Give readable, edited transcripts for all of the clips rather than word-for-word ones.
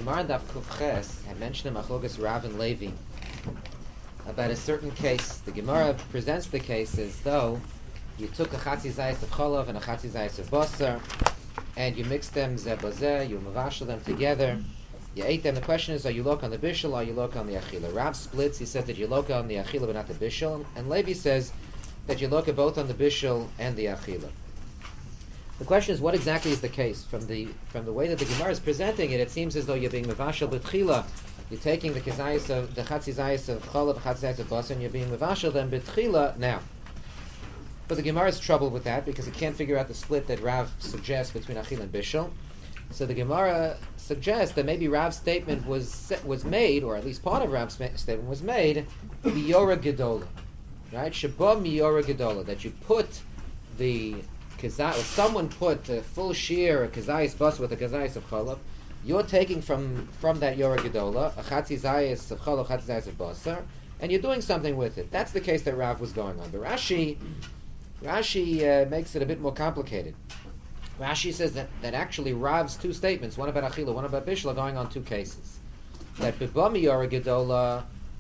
Gemara in Daf Kuf Ches had mentioned in Machlokas Rav and Levi about a certain case. The Gemara presents the case as though you took a chatzi zayis of cholav and a chatzi zayis of basar, and you mixed them zeh b'zeh, you mavashal them together, you ate them. The question is, are you loka on the bishul or are you loka on the achila? Rav splits. He says that you loka on the achila but not the bishul, and Levi says that you loka both on the bishul and the achila. The question is, what exactly is the case? From the way that the Gemara is presenting it, it seems as though you're being mavashal b'tchila. You're taking the kazayis of the chatzi zayis of cholav, chatzi zayis of basar, and you're being mavashal them b'tchila now. But the Gemara is troubled with that because it can't figure out the split that Rav suggests between achila and bishul. So the Gemara suggests that maybe Rav's statement was made, or at least part of Rav's statement was made, miyora gedola, right? Sheba miyora gedola, that you put the someone put a full shear, a kazayis bas with a kazayis of cholav. You're taking from that yora gedola a chatzi zayis of cholav, chatzi zayis of basar, and you're doing something with it. That's the case that Rav was going on. But Rashi makes it a bit more complicated. Rashi says that actually Rav's two statements, one about achila, one about bishul, are going on two cases. That bibami yora gedola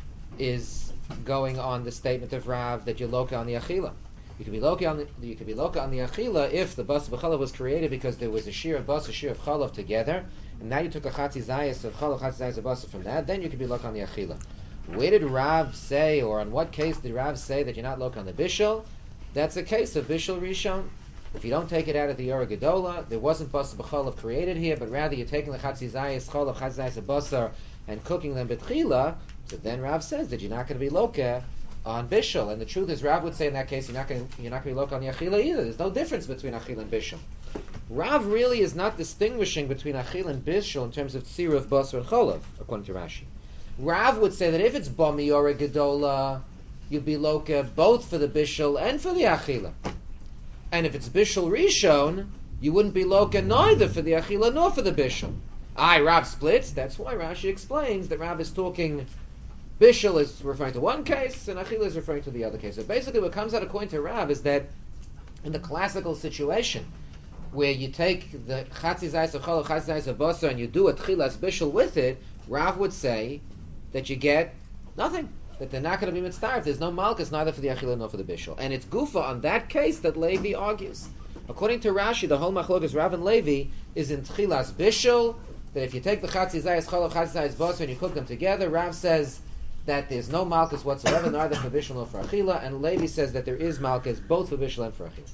is going on the statement of Rav that you're loka on the achila. You could be loka on the achila if the bas b'chalav was created because there was a shear of bas, a shear of chalav together, and now you took a chatzi zayis of chalav, chatzi zayis of bas from that. Then you could be loka on the achila. Where did Rav say, or on what case did Rav say that you're not loka on the bishul? That's a case of bishul rishon. If you don't take it out of the yora gedola, there wasn't bas b'chalav created here, but rather you're taking the chatzi zayis chalav, chatzi zayis of basar and cooking them b'tchila. So then Rav says that you're not going to be loka on bishul, and the truth is, Rav would say in that case, you're not going to be loka on the achila either. There's no difference between achila and bishul. Rav really is not distinguishing between achila and bishul in terms of tzira of basar and cholav, according to Rashi. Rav would say that if it's bami or a gedola, you'd be loka both for the bishul and for the achila. And if it's bishul rishon, you wouldn't be loka neither for the achila nor for the bishul. Rav splits. That's why Rashi explains that Rav is talking. Bishul is referring to one case, and achila is referring to the other case. So basically what comes out according to Rav is that in the classical situation, where you take the chatzi zayis of cholav, chatzi zayis of basar, and you do a tchilas bishul with it, Rav would say that you get nothing, that they're not going to be mitzvah. There's no malchus neither for the achila nor for the bishul. And it's gufa on that case that Levi argues. According to Rashi, the whole machlokas Rav and Levi is in tchilas bishul, that if you take the chatzi zayis cholav, chatzi zayis basar, and you cook them together, Rav says that there's no malchus whatsoever, neither for bishul nor for achila, and Levi says that there is malchus both for bishul and for achila.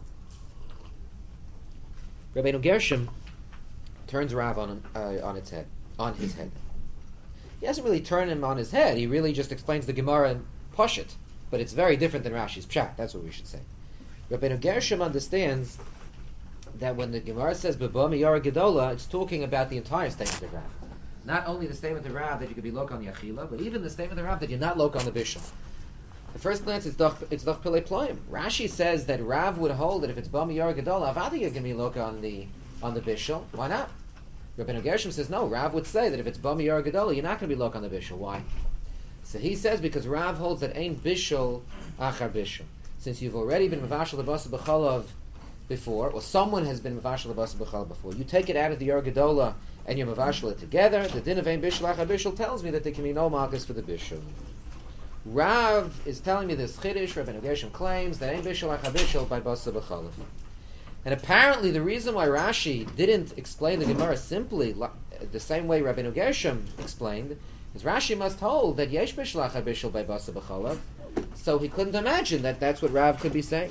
Rabbeinu Gershom turns Rav on his head. He doesn't really turn him on his head. He really just explains the Gemara in Pashut, but it's very different than Rashi's Pshat. That's what we should say. Rabbeinu Gershom understands that when the Gemara says B'ba miyara gedola, it's talking about the entire statement of Rav. Not only the statement of Rav that you could be loka on the achila, but even the statement of Rav that you're not loka on the bishul. At first glance, it's doch pilei ployim. Rashi says that Rav would hold that if it's bami yara gedola, avadi you're going to be loka on the bishul. Why not? Rabbeinu Gershom says no. Rav would say that if it's bami yara gedola, you're not going to be loka on the bishul. Why? So he says because Rav holds that ain't bishul achar bishul. Since you've already been mavashal the basar b'chalav before, or someone has been mavashal the basar b'chalav before, you take it out of the yara gedola and you mavashal it together, the din of ein bishul achar bishul tells me that there can be no malchus for the bishul. Rav is telling me this chiddush. Rabbeinu Gershom claims that ein bishul achar bishul by basar b'chalav. And apparently the reason why Rashi didn't explain the Gemara simply the same way Rabbeinu Gershom explained is Rashi must hold that yesh bishul achar bishul by basar b'chalav, so he couldn't imagine that that's what Rav could be saying.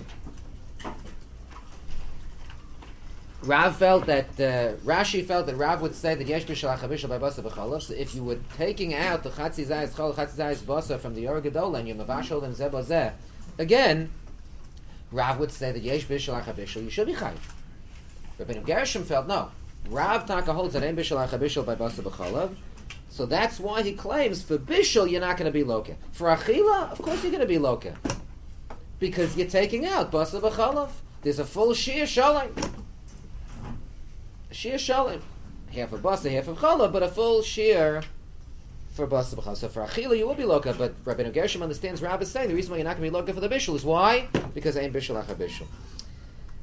Rashi felt that Rav would say that yesh bishul achar bishul by basar b'chalav. So if you were taking out the chatzi zayis chol, chatzi zayis basar from the yora gedola and you mavashal them zeh b'zeh, again, Rav would say that yesh bishul achar bishul, you should be chayiv. Rabbeinu Gershom felt no. Rav Taka holds that ein bishul achar bishul by basar b'chalav, so that's why he claims for bishul you're not going to be loka. For achila, of course you're going to be loka, because you're taking out basar b'chalav. There's a full shear shalom. Shear shalom, half of basar, half of challah, but a full shear for basar b'chalav. So for achila you will be loka, but Rabbeinu Gershom understands Rav is saying the reason why you're not going to be loka for the bishul is why? Because ain't bishul achar bishul.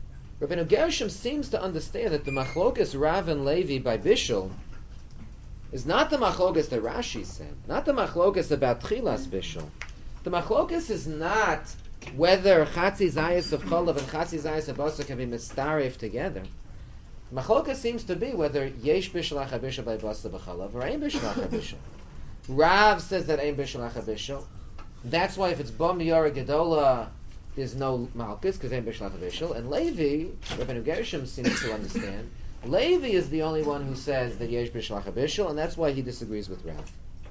Rabbeinu Gershom seems to understand that the machlokas Rav and Levi by bishul is not the machlokas that Rashi said, not the machlokas about Tchilas Bishul. The machlokas is not whether Chatzi Zayis of Cholav and Chatzi Zayis of Basar can be mistarif together. The machlokas seems to be whether Yesh Bishul Acha Bishul by Basar b'Cholav or Ein Bishul Acha Bishul. Rav says that Ein Bishul Acha Bishul. That's why if it's Bam Yara Gedola, there's no Malkus, because Ein Bishul Acha Bishul. And Levi, Rabbeinu Gershom seems to understand, Levi is the only one who says that Yesh Bishul Acha Bishul, and that's why he disagrees with Rav.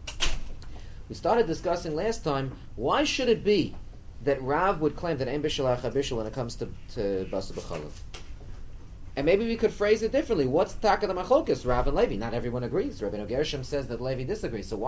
We started discussing last time, why should it be that Rav would claim that Ein Bishul Acha Bishul when it comes to Basar b'Cholav? And maybe we could phrase it differently. What's Taka the Machlokas, Rav and Levi? Not everyone agrees. Rabbeinu Gershom says that Levi disagrees. So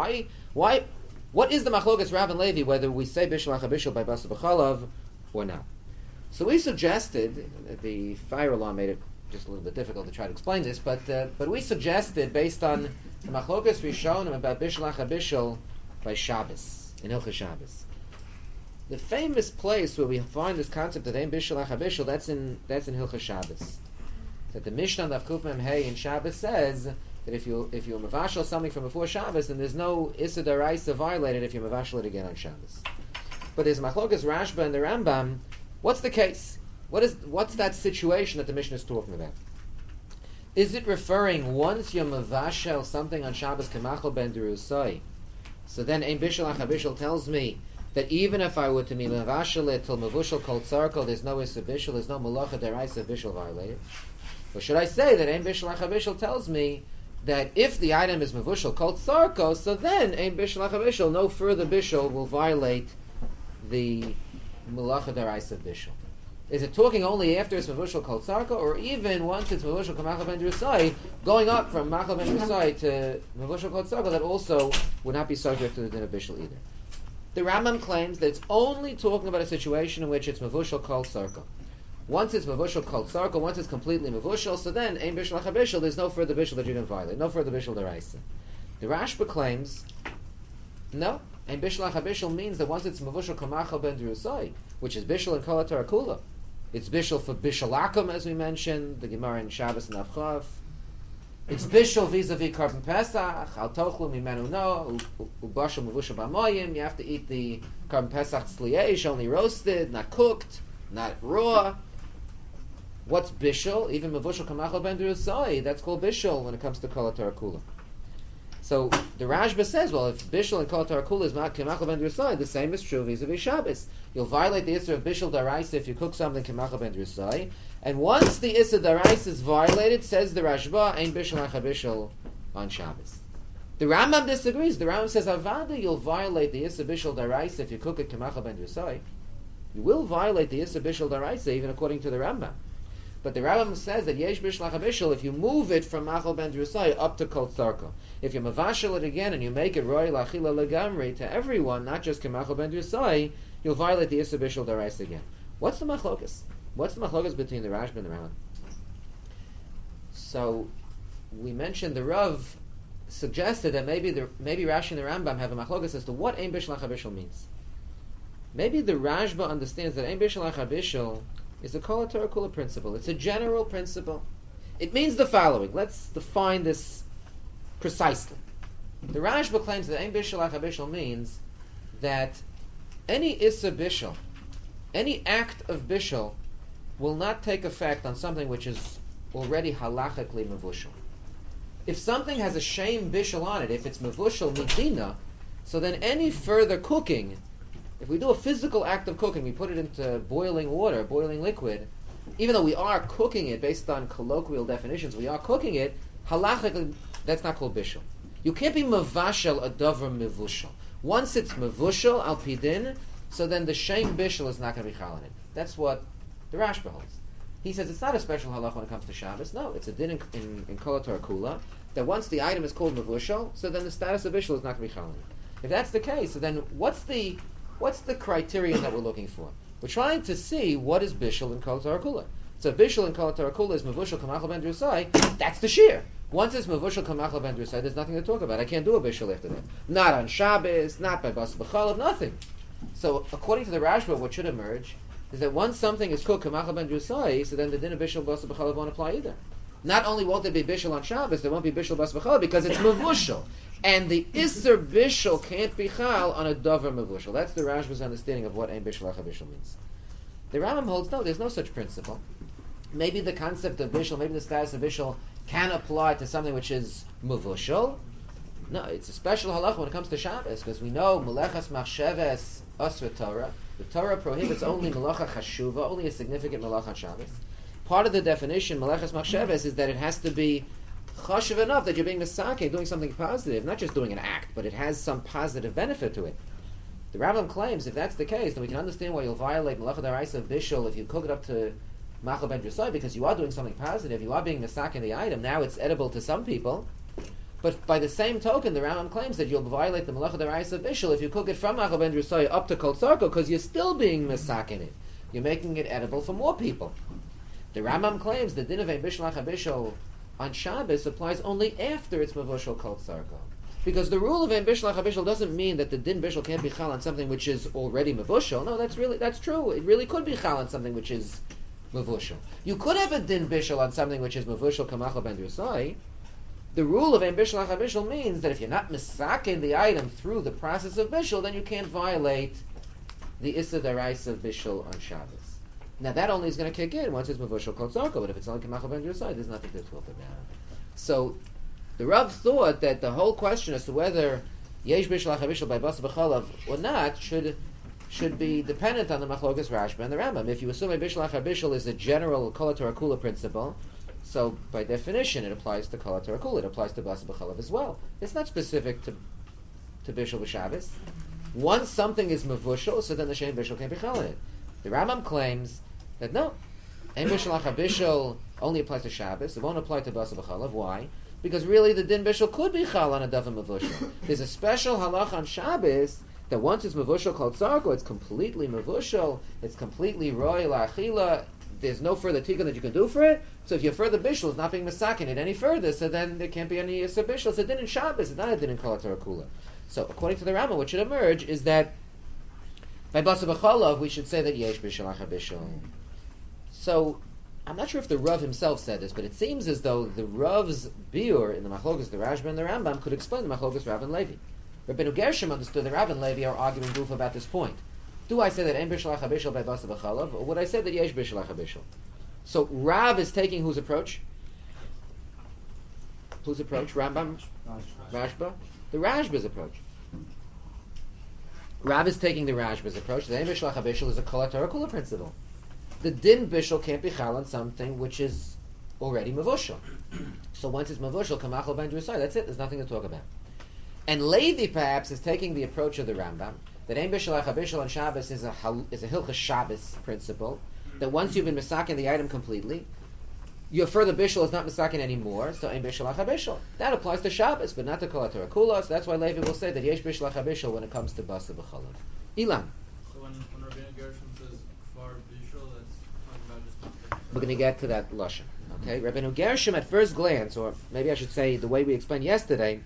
what is the Machlokas, Rav and Levi, whether we say Bishul Acha Bishul by Basar b'Cholav or not? So we suggested, the fire alarm made it just a little bit difficult to try to explain this, but we suggested, based on the Machlokas Rishonim about Bishul Acha Bishul by Shabbos, in Hilchos Shabbos. The famous place where we find this concept of Ein Bishul Acha Bishul, that's in Hilchos Shabbos. That the Mishnah of Kuf Mem Hey in Shabbos says that if you mavashal something from before Shabbos, then there's no Issa D'Oraisa violated if you mavashal it again on Shabbos. But there's Machlokas Rashba and the Rambam. What's the case? What's that situation that the Mishnah is talking about? Is it referring once you mavashal something on Shabbos Kemachal Ben Derusai? So then Ein Bishul Acha Bishul tells me that even if I were to be mavashal it till mavushal kol tzarko, there's no Issa Bishul, there's no Malacha D'Oraisa Bishul violated. Or should I say that Ein Bishul Acha Bishul tells me that if the item is mavushal kol tzarko, so then Ein Bishul Acha Bishul, no further bishul will violate the Malacha D'Oraisa Bishul. Is it talking only after it's mavushal kol tzarko, or even once it's mavushal kamachal ben drusai, going up from machal ben drusai to mavushal kol tzarko, that also would not be subject to the din of bishul either? The Rambam claims that it's only talking about a situation in which it's mavushal kol tzarko. Once it's mavushal kol tzarko, once it's completely mavushal, so then Ein Bishul Acha Bishul, there's no further bishul that you can violate, no further bishul d'oraisa. The Rashba claims, no, Ein Bishul Acha Bishul means that once it's mavushal kamachal ben drusai, which is bishul and kol haTorah kula, it's bishul for bishalakum, as we mentioned, the Gemara in Shabbos and Avchav. It's bishul vis-a-vis Korban Pesach, al tochlu mimenu no, ubashal mavushal b'moyim. You have to eat the Korban Pesach tzliyeish, only roasted, not cooked, not raw. What's bishul? Even mavushal kamachal ben drusai, that's called bishul when it comes to kol haTorah kula. So the Rashba says, well, if bishul and kol haTorah kula is not kamachal ben drusai, the same is true vis-a-vis Shabbos. You'll violate the issur of bishul d'oraisa if you cook something kamachal ben drusai, and once the issur d'oraisa is violated, says the Rashba, Ein Bishul Acha Bishul on Shabbos. The Rambam disagrees. The Rambam says, Avada, you'll violate the issur bishul d'oraisa if you cook it kamachal ben drusai. You will violate the issur bishul d'oraisa even according to the Rambam. But the Rambam says that Yesh Bishul Acha Bishul, if you move it from Machal Ben Drusai up to Kol Tzarko, if you mavashal it again and you make it Roy Lachila Legamri to everyone, not just Kemachal Ben Drusai, you'll violate the Issa Bishul D'Oraisa again. What's the machlokas? What's the machlokas between the Rashba and the Rambam? So we mentioned the Rav suggested that maybe Rashi and the Rambam have a machlokas as to what Ein Bishul Acha Bishul means. Maybe the Rashba understands that Ein Bishul Acha Bishul is a kol haTorah kula principle. It's a general principle. It means the following. Let's define this precisely. The Rashba claims that Ein Bishul Acha Bishul means that any Issa Bishul, any act of Bishul, will not take effect on something which is already halachically mavushal. If something has a shame Bishul on it, if it's mavushal midina, so then any further cooking, if we do a physical act of cooking, we put it into boiling water, boiling liquid, even though we are cooking it based on colloquial definitions, we are cooking it, halachically, that's not called bishul. You can't be mavashal a davar mevushal. Once it's mevushal al pidin, so then the shame bishul is not going to be chal in it. That's what the Rashba holds. He says it's not a special halach when it comes to Shabbos. No, it's a din in kol haTorah kula, that once the item is called mevushal, so then the status of bishul is not going to be chal in it. If that's the case, so then what's the criterion that we're looking for? We're trying to see what is bishul in kol haTorah kula. So bishul in kol haTorah kula is mavushal kamachal ben drusai. That's the shear. Once it's mavushal kamachal ben drusai, there's nothing to talk about. I can't do a bishul after that. Not on Shabbos, not by Basar b'Cholav, nothing. So according to the Rashba, what should emerge is that once something is cooked kamachal ben drusai, so then the din of bishul Basar b'Cholav won't apply either. Not only won't there be bishul on Shabbos, there won't be bishul bas b'chol because it's mevushal. And the Isser bishul can't be chal on a davar mevushal. That's the Rashba's understanding of what ein bishul acha bishul means. The Rambam holds, no, there's no such principle. Maybe the concept of bishul, maybe the status of bishul can apply to something which is mevushal. No, it's a special halacha when it comes to Shabbos, because we know melechas machsheves asra Torah. The Torah prohibits only melacha chashuva, only a significant melacha on Shabbos. Part of the definition, melechas machsheves, is that it has to be chashuv enough that you're being misake, doing something positive, not just doing an act, but it has some positive benefit to it. The Rambam claims if that's the case, then we can understand why you'll violate melacha daraisa of bishul if you cook it up to machal ben drusai, because you are doing something positive, you are being misake in the item. Now it's edible to some people. But by the same token, the Rambam claims that you'll violate the melacha deraisa of bishul if you cook it from machal ben drusai up to kol tzarko, because you're still being misak in it. You're making it edible for more people. The Rambam claims the din of ein bishul acha bishul on Shabbos applies only after it's mevushal kol tzarko, because the rule of ein bishul acha bishul doesn't mean that the din bishul can't be chal on something which is already mevushal. No, that's true. It really could be chal on something which is mevushal. You could have a din bishul on something which is mevushal kamachal ben drusai. The rule of ein bishul acha bishul means that if you're not misaking the item through the process of bishul, then you can't violate the issa deraisa of bishul on Shabbos. Now that only is going to kick in once it's mevushal kol tzarko, but if it's only kamachal ben drusai, there's nothing to talk about. So the Rav thought that the whole question as to whether yesh bishul acha bishul by basa b'chalav or not should be dependent on the machlokas Rashba and the Rambam. If you assume a bishul acha bishul is a general kol Torah kula principle, so by definition, it applies to Kol HaTorah. It applies to Basa B'chalav as well. It's not specific to Bishul B'Shabbos. Once something is mevushal, so then the Shein Bishul can't be chal in it. The Rambam claims that no, Ein Bishul Acha Bishul only applies to Shabbos. It won't apply to Basa B'chalav. Why? Because really the Din Bishul could be chal on a davar mevushal. There's a special halach on Shabbos that once it's mevushal Kol Tzarko, it's completely mevushal. It's completely roy la'achila. There's no further tikkun that you can do for it. So if your further bishul is not being misakin it any further, so then there can't be any yisur bishul. It's a din in Shabbos. It's not a din in Kol HaTorah Kula. So according to the Rambam, what should emerge is that by Basa B'chalav we should say that yesh bishul acha bishul. So I'm not sure if the Rav himself said this, but it seems as though the Rav's biur in the Machlokas, the Rashba and the Rambam could explain the Machlokas Rav and Levi. Rabbeinu Gershom understood that Rav and Levi are arguing goof about this point. Do I say that ein bishul acha bishul by Basa B'chalav, or would I say that yesh bishul acha bishul? So Rav is taking whose approach? Whose approach? Rambam? Rashba? The Rashba's approach. Rav is taking the Rashba's approach. The ein bishul acha bishul is a kol HaTorah kula principle. The din bishul can't be chal on something which is already mevushal. So once it's mevushal, kamachal ben drusai, that's it. There's nothing to talk about. And Levi perhaps is taking the approach of the Rambam, that ein bishul acha bishul on Shabbos is a hilchas Shabbos principle, that once you've been misakin the item completely, your further bishul is not misakin anymore, so ein bishul acha bishul. That applies to Shabbos, but not to Kol HaTorah Kula, so that's why Levi will say that yesh bishul acha bishul when it comes to Basa B'chalav. Ilan. So when Rabbeinu Gershom says kvar bishul, that's talking about just... We're going to get to that lashon. Okay? Rabbeinu Gershom at first glance, or maybe I should say the way we explained yesterday,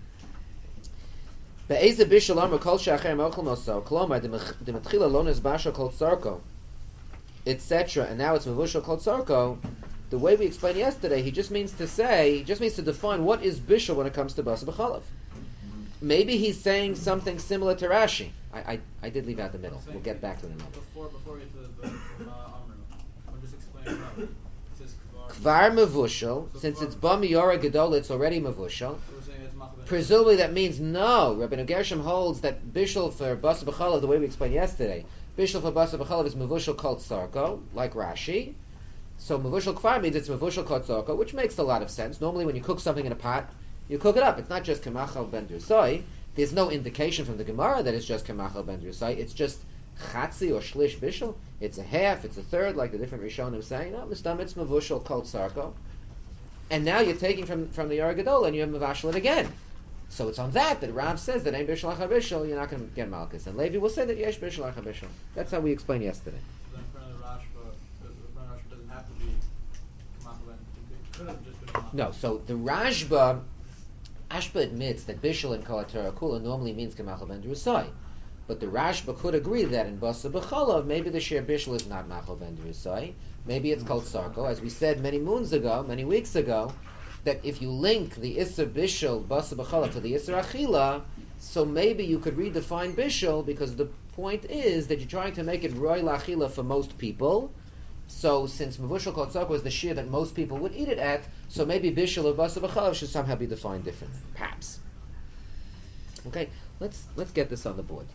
Be'ezeh bishul amar kol she'acher mochel moso, klomar dematchila lo nezbasha kol tzarko, etc., and now it's mevushal kol tzarko. The way we explained yesterday, he just means to define what is bishul when it comes to Basa B'chalav. Maybe he's saying something similar to Rashi. I did leave out the middle. We'll get back to the middle. Before we get to the Amr, I'm just explaining how it says Kvar mevushal, since it's ba miyora gedol, it's already mevushal. Presumably that means no. Rabbeinu Gershom holds that bishul for Basa B'chalav, the way we explained yesterday, bishul for Basa B'chalav is mevushal kol tzarko, like Rashi. So mevushal kvar means it's mevushal kol tzarko, which makes a lot of sense. Normally when you cook something in a pot, you cook it up. It's not just kamachal ben drusai. There's no indication from the Gemara that it's just kamachal ben drusai. It's just chatzi or shlish bishul. It's a half, it's a third, like the different Rishonim saying. No, mistam it's mevushal kol tzarko. And now you're taking from the Yoreh Gadol and you're mevashal it again. So it's on that Rav says that ein bishul acha bishul, you're not going to get malchus. And Levi will say that yesh bishul acha bishul. That's how we explained yesterday. So then in front of the Rashba doesn't have to be kamachal ben. It could have just been kamachal. No, so the Ashba admits that bishul in Kol HaTorah Kula normally means kamachal ben drusai. But the Rashba could agree that in Basa B'cholav, maybe the Shir Bishul is not Machal Ben Drusai. Maybe it's called Sarko. As we said many weeks ago, that if you link the Isser Bishul, Basa B'cholav, to the Isser Achila, so maybe you could redefine Bishul, because the point is that you're trying to make it Roy Lachila for most people. So since Mavushal Kol Sarko is the Shir that most people would eat it at, so maybe Bishul of Basa B'cholav should somehow be defined differently. Perhaps. Okay, let's get this on the board.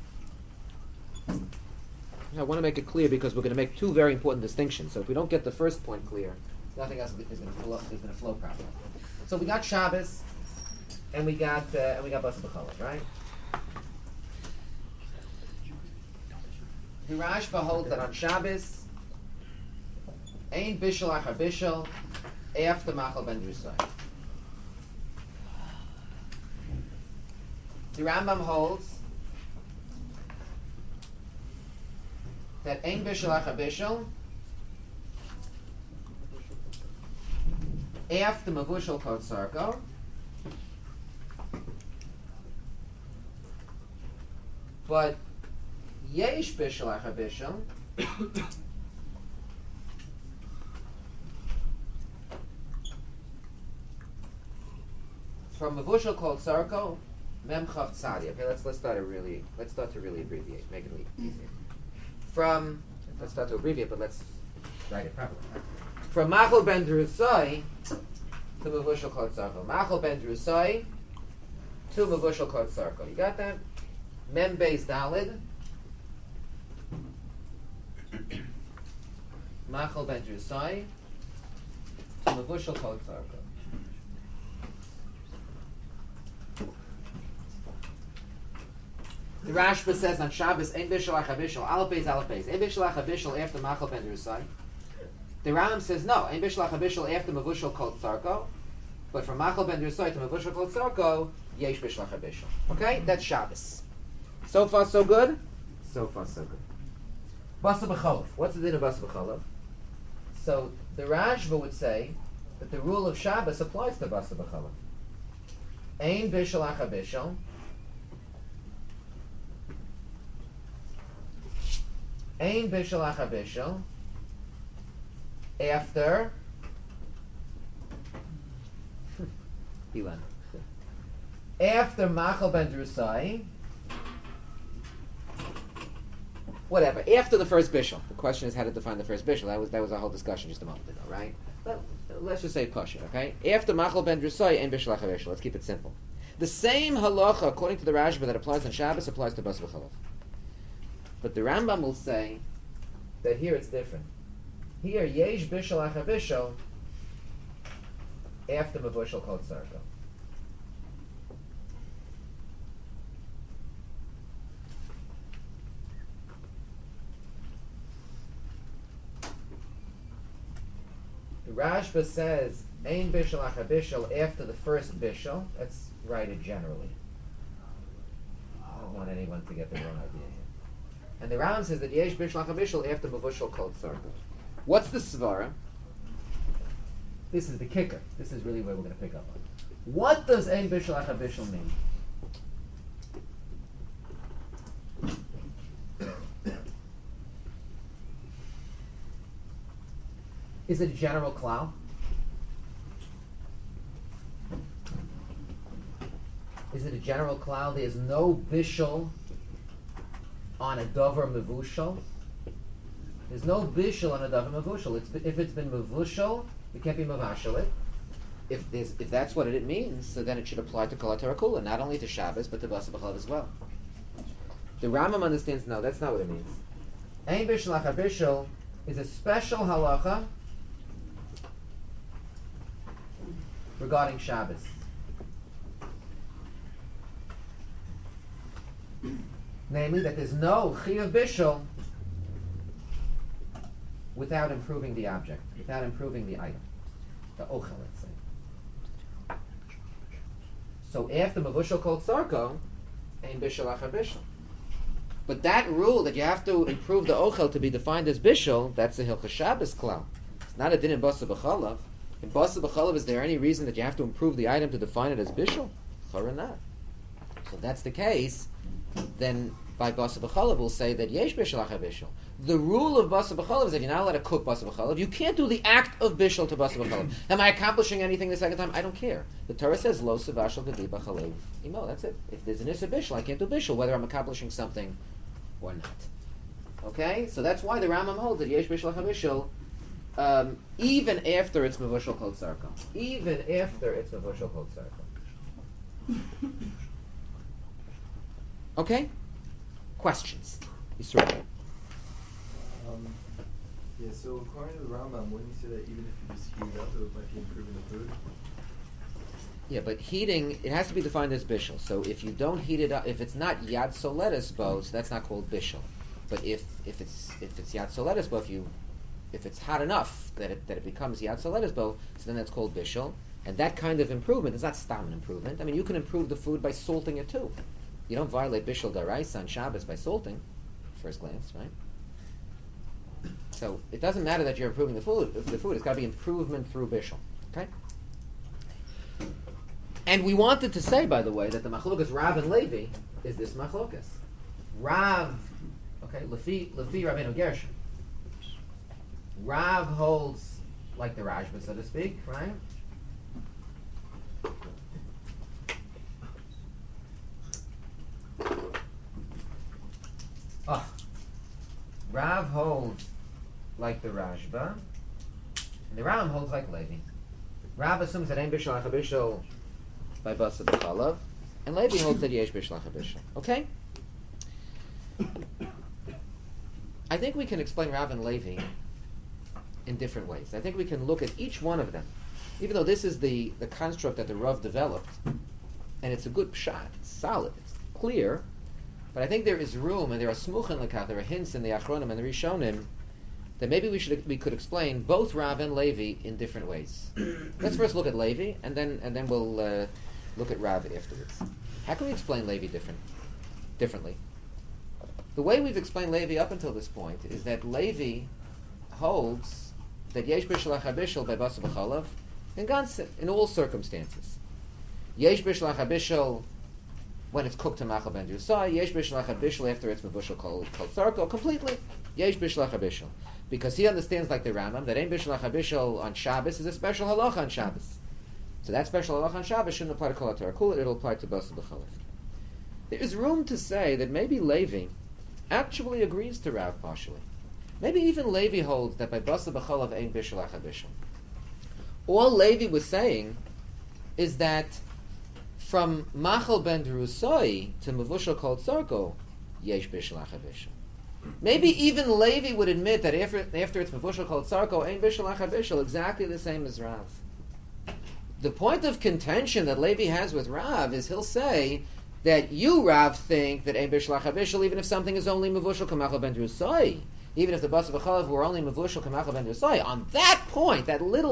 I want to make it clear because we're going to make two very important distinctions. So if we don't get the first point clear, nothing else is going to flow properly. So we got Shabbos, and we got Basa B'cholav, right? The Rashba holds that on Shabbos, Ein Bishul Achar Bishul, after Machal Ben Drusai. The Rambam holds that Ein Bishul Achar Bishul, after Mavushal Kol Sarko, but Yesh Bishul Achar Bishul, from Mavushal Kol Sarko, Mem Chav Tzadi. Okay, let's start to really abbreviate, make it easier. Let's start to abbreviate, but let's write it properly. From Machal Ben Drusai to Mavushal Kol Sarko. Machal Ben Drusai to Mavushal Kol Sarko. You got that? Mem Beis Dalid. Machal Ben Drusai to Mavushal Kol Sarko. The Rashba says on Shabbos, Ein Bishul Achar Bishul, Aleph Beis, Ein Bishul Achar Bishul after Machal Ben Drusai. The Rambam says no, Ein Bishul Achar Bishul after Mavushal Kol Sarko, but from Machal Ben Drusai to Mavushal Kol Sarko, Yesh Bishul Achar Bishul. Okay, that's Shabbos. So far, so good. So far, so good. Basa B'cholav. What's the din of Basa B'cholav? So the Rashba would say that the rule of Shabbos applies to Basa B'cholav. Ein Bishul Achar Bishul. Ein Bishul Achar Bishul after Ilan. After Machal Ben Drusai, whatever. After the first bishul. The question is how to define the first bishul. That was our whole discussion just a moment ago, right? But let's just say Pasha, okay? After Machal Ben Drusai, Ein Bishul Achar Bishul. Let's keep it simple. The same halacha, according to the Rashba, that applies on Shabbos applies to Basa B'cholav. But the Rambam will say that here it's different. Here, Yesh Bishul Achar Bishul after Mavushal Kol Sarko. The Rashba says Ein Bishul Achar Bishul after the first Bishul. Let's write it generally. I don't want anyone to get the wrong idea here. And the Rambam says that Yesh Bishul Achar Bishul after Mavushal Kol Sarko. What's the svara? This is the kicker. This is really where we're going to pick up on. What does Ein Bishul Achar Bishul mean? Is it a general klal? Is it a general klal? There's no bishul on a davar mevushal. There's no bishul on a davar mevushal. If it's been mevushal, you can't be mavashal it. If that's what it means, so then it should apply to Kol HaTorah Kula, not only to Shabbos, but to Basa B'cholav as well. The Rambam understands, no, that's not what it means. Ein Bishul Achar Bishul is a special halacha regarding Shabbos. Namely, that there's no Chiyuv Bishul without improving the object, without improving the item, the Ochel, let's say. So after Mavushal Kol Sarko, Ein Bishul Achar Bishul. But that rule that you have to improve the Ochel to be defined as Bishul, that's a Hilchos Shabbos klal. It's not a din in Basa B'cholav. In Basa B'cholav, is there any reason that you have to improve the item to define it as Bishul? Chara not. So if that's the case, then by Basa B'chalav will say that Yesh Bishul Achar Bishul. The rule of Basa B'chalav is that you're not allowed to cook Basa B'chalav. You can't do the act of Bishul to Basa B'chalav. Am I accomplishing anything the second time? I don't care. The Torah says, Lo Savashal Gadi B'chalev Imo. That's it. If there's an Issa Bishul, I can't do Bishul, whether I'm accomplishing something or not. Okay? So that's why the Rambam holds that Yesh Bishul Achar Bishul, even after it's Mevushal Kol Tzarko. Even after it's Mevushal Kol Tzarko. Okay? Questions? Yisrael. Yeah, so according to the Rambam, wouldn't you say that even if you just heat it up, it might be improving the food? Yeah, but heating, it has to be defined as bishul. So if you don't heat it up, if it's not yad soletis bo, so that's not called bishul. But if it's yad soletis bo, if it's hot enough that it becomes yad soletis bo, so then that's called bishul. And that kind of improvement is not stam improvement. I mean, you can improve the food by salting it too. You don't violate bishul daraisa on Shabbos by salting, first glance, right? So it doesn't matter that you're improving the food. It's got to be improvement through bishul. Okay. And we wanted to say, by the way, that the machlokas Rav and Levi is this machlokas. Rav, okay, Lefi Rabbeinu Gershon. Rav holds like the Rashba, so to speak, right? Rav holds like the Rashba, and the Ram holds like Levi. Rav assumes that Ein Bishul Achar Bishul by Basa B'chalav, and Levi holds that Yesh Bishul Achar Bishul. Okay? I think we can explain Rav and Levi in different ways. I think we can look at each one of them, even though this is the construct that the Rav developed, and it's a good pshat, it's solid, it's clear, but I think there is room, and there are smuchin lekach, there are hints in the Achronim and the Rishonim, that maybe we could explain both Rav and Levi in different ways. Let's first look at Levi, and then we'll look at Rav afterwards. How can we explain Levi differently? The way we've explained Levi up until this point is that Levi holds that Yesh Bishul Achar Bishul by Basa B'chalav in Gansin, in all circumstances. Yesh Bishul Achar Bishul when it's cooked to Machal Ben Yusai, Yesh Bishul Achar Bishul after it's Mevushal Kol Tzarko, completely. Yesh Bishul Achar Bishul. Because he understands, like the Rambam, that Ein Bishul Achar Bishul on Shabbos is a special halacha on Shabbos. So that special halacha on Shabbos shouldn't apply to Kol HaTorah, it'll apply to Basa B'chalav. There is room to say that maybe Levi actually agrees to Rav partially. Maybe even Levi holds that by Basa B'chalav Ein Bishul Achar Bishul. All Levi was saying is that from Machal Ben Drusai to Mevushal Kol Tzarko, Yesh Bishul Achar Bishul. Maybe even Levi would admit that after it's Mevushal Kol Tzarko, Ein Bishul Achar Bishul, exactly the same as Rav. The point of contention that Levi has with Rav is he'll say that you, Rav, think that Ein Bishul Achar Bishul, even if something is only Mevushal Kamachal Ben Drusai, even if the Basa B'chalav were only Mevushal Kamachal Ben Drusai, on that point, that little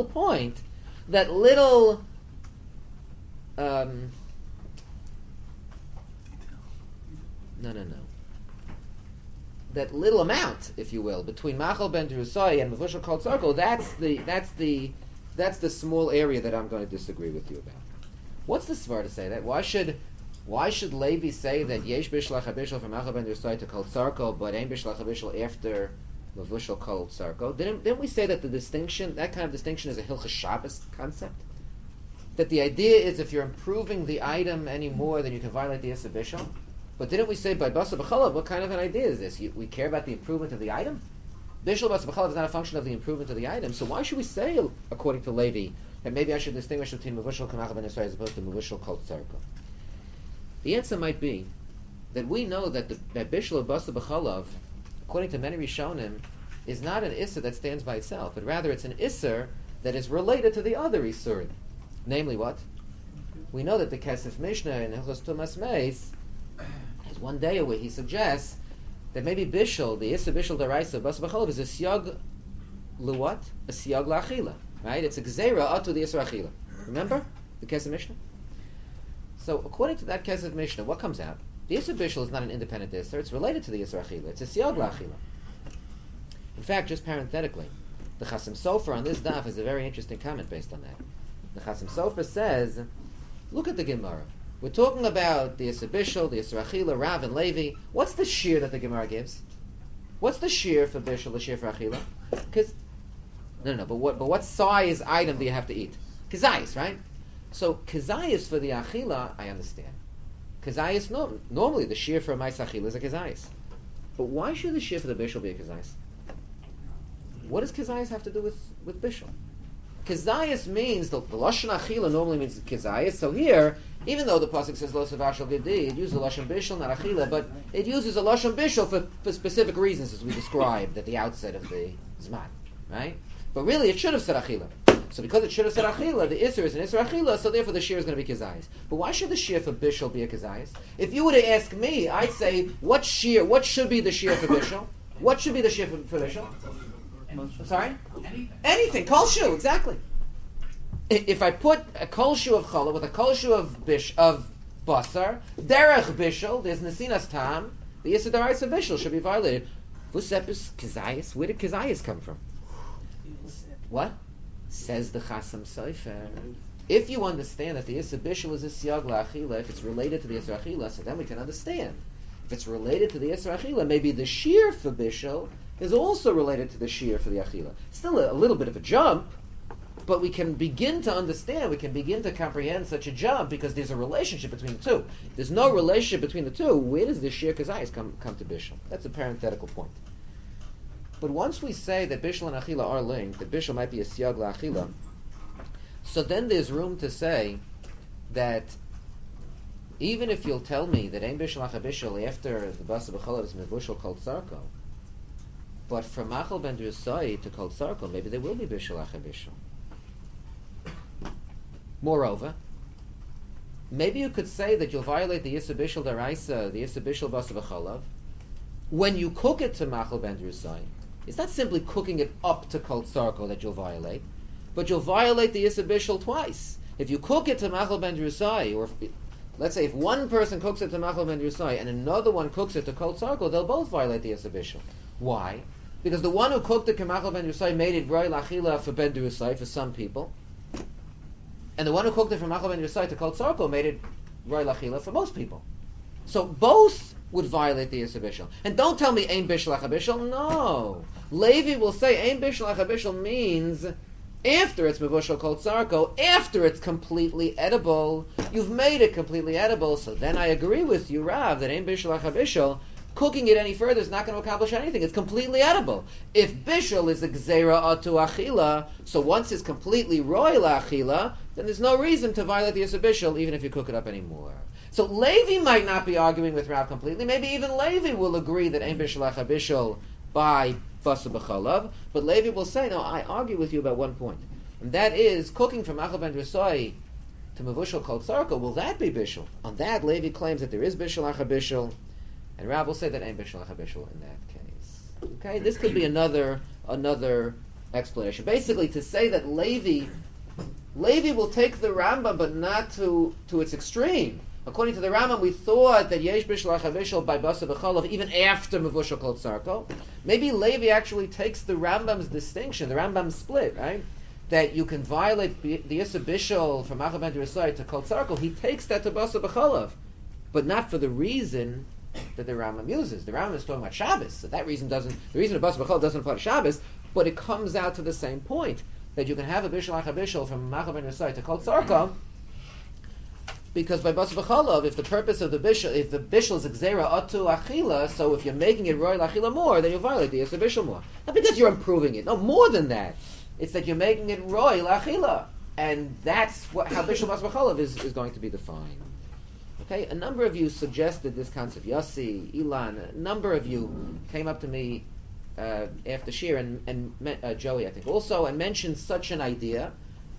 that little amount, if you will, between Machal Ben Drusai and Mevushal Kol Tzarko, that's the small area that I'm going to disagree with you about. What's the svar to say that? Why should Levi say that Yesh Bishul Achar Bishul from Machal Ben Drusai to Kol Tzarko, but Ein Bishul Achar Bishul after Mevushal Kol Tzarko? Didn't we say that that kind of distinction is a Hilchas Shabbos concept? That the idea is if you're improving the item any more, then you can violate the Issa Bishul? But didn't we say by Basa B'chalav, what kind of an idea is this? We care about the improvement of the item? Bishul Basa B'chalav is not a function of the improvement of the item, so why should we say, according to Levi, that maybe I should distinguish between Mevushal Kamachal Ben Yisrael as opposed to Mevushal Kol Tzarko? The answer might be that we know that that Bishul of Basa B'chalav, according to many Rishonim, is not an Isser that stands by itself, but rather it's an Isser that is related to the other Isser. Namely what? We know that the Kesef Mishnah in Hilchos Tumas Meis has one day where he suggests that maybe Bishul, the Issa Bishul Daraisa, Basa B'chalav, is a Siyag Luwat? A Siyag La'achila. Right? It's a Gzeira Atu the Issa Achila. Remember the Kesef Mishnah? So according to that Kesef Mishnah, what comes out? The Issa Bishul is not an independent Issa, it's related to the Issa Achila. It's a Siyag La'achila. In fact, just parenthetically, the Chasim Sofer on this daf has a very interesting comment based on that. The Chasim Sofer says, look at the Gemara. We're talking about the Yisra Bishul, the Yisra Achila, Rav and Levi. What's the shear that the Gemara gives? What's the shear for Bishul, the shear for Achila? Because but what size item do you have to eat? Kazayis, right? So Kazayis for the Achila, I understand. Kazayis, normally the shear for a Mais Achila is a Kazayis. But why should the shear for the Bishul be a Kazayis? What does Kazayis have to do with Bishul? Kazayis means, the Lashon Achila normally means Kazayis, so here, even though the Pasuk says Lo Savashal Gedi, it uses a Lashon Bishul, not Achila, but it uses a Lashon Bishul for specific reasons, as we described at the outset of the Zman, right? But really, it should have said Achila. So because it should have said Achila, the Isser is an Isser Achila, so therefore the shear is going to be Kazayis. But why should the shear for Bishul be a Kazayis? If you were to ask me, I'd say, what should be the shear for Bishul? What should be the shear for Bishul? Sorry? Anything. Kol shu, exactly. If I put a kol shu of challah with a kol shu of basar, derech bishul, there's nesinas tam, the yisur daraisa bishul should be violated. Vusepis kazayis. Where did kazayis come from? What? Says the Chasam Sofer. If you understand that the yisur bishul is a siyag la'achila, if it's related to the yisur achila, so then we can understand. If it's related to the yisur achila, maybe the shear for bishul is also related to the shear for the achila. Still a little bit of a jump, but we can begin to understand, we can begin to comprehend such a jump because there's a relationship between the two. If there's no relationship between the two, where does the shear kazayis come to bishul? That's a parenthetical point. But once we say that bishul and achila are linked, that bishul might be a siyag la'achila, so then there's room to say that even if you'll tell me that ein bishul acha bishul after the basa b'cholav is mevushal called sarko, but from Machal ben Drusai to Kol Sarko, maybe there will be Bishul Acha Bishul. Moreover, maybe you could say that you'll violate the Yisur Bishul Daraisa, the Yisur Bishul Basa B'cholav, when you cook it to Machal ben Drusai. It's not simply cooking it up to Kol Sarko that you'll violate, but you'll violate the Yisur Bishul twice. If you cook it to Machal ben Drusai, or let's say if one person cooks it to Machal ben Drusai and another one cooks it to Kol Sarko, they'll both violate the Yisur Bishul. Why? Because the one who cooked it Kemachal ben Drusai made it Roi Lachila for ben Drusai for some people, and the one who cooked it from Machal ben Drusai to Kol Sarko made it Roi Lachila for most people. So both would violate the Yisur Bishul. And don't tell me Ein Bishul Acha Bishul. No, Levi will say Ein Bishul Acha Bishul means after it's Mevushal Kol Sarko, after it's completely edible. You've made it completely edible. So then I agree with you, Rav, that Ein Bishul Acha Bishul, cooking it any further is not going to accomplish anything. It's completely edible. If bishul is a gzeira atu achila, so once it's completely royal achila, then there's no reason to violate the yisur bishul, even if you cook it up anymore. So Levi might not be arguing with Rav completely. Maybe even Levi will agree that ein bishul acha bishul by basa b'chalav, but Levi will say, no, I argue with you about one point, and that is cooking from Machal ben Drusai to mevushal kol sarko. Will that be bishul? On that, Levi claims that there is bishul acha bishul. And Rav will say that ain't bishul acha bishul in that case. Okay, this could be another explanation. Basically, to say that Levi will take the Rambam, but not to its extreme. According to the Rambam, we thought that yesh bishul acha bishul by basa b'cholav even after mevushal kol sarko. Maybe Levi actually takes the Rambam's distinction, the Rambam's split, right? That you can violate the yisur bishul from Machal ben Drusai to kol sarko. He takes that to basa b'cholav, but not for the reason that the Rambam uses. The Rambam is talking about Shabbos, so the reason of Basa B'chol doesn't apply to Shabbos, but it comes out to the same point, that you can have a Bishul Acha Bishul from Machal ben Drusai to Kol Sarko, because by Basa B'cholav, if the purpose of the Bishul, if the Bishul is Gzeira Atu Achila, so if you're making it Royal Achila more, then you violate the Yisur Bishul more. Not because you're improving it, no, more than that. It's that you're making it Royal Achila, and that's how Bishul Basa B'cholav is going to be defined. Okay, a number of you suggested this concept. Yossi, Ilan, a number of you came up to me after Shir and Joey, I think, also, and mentioned such an idea.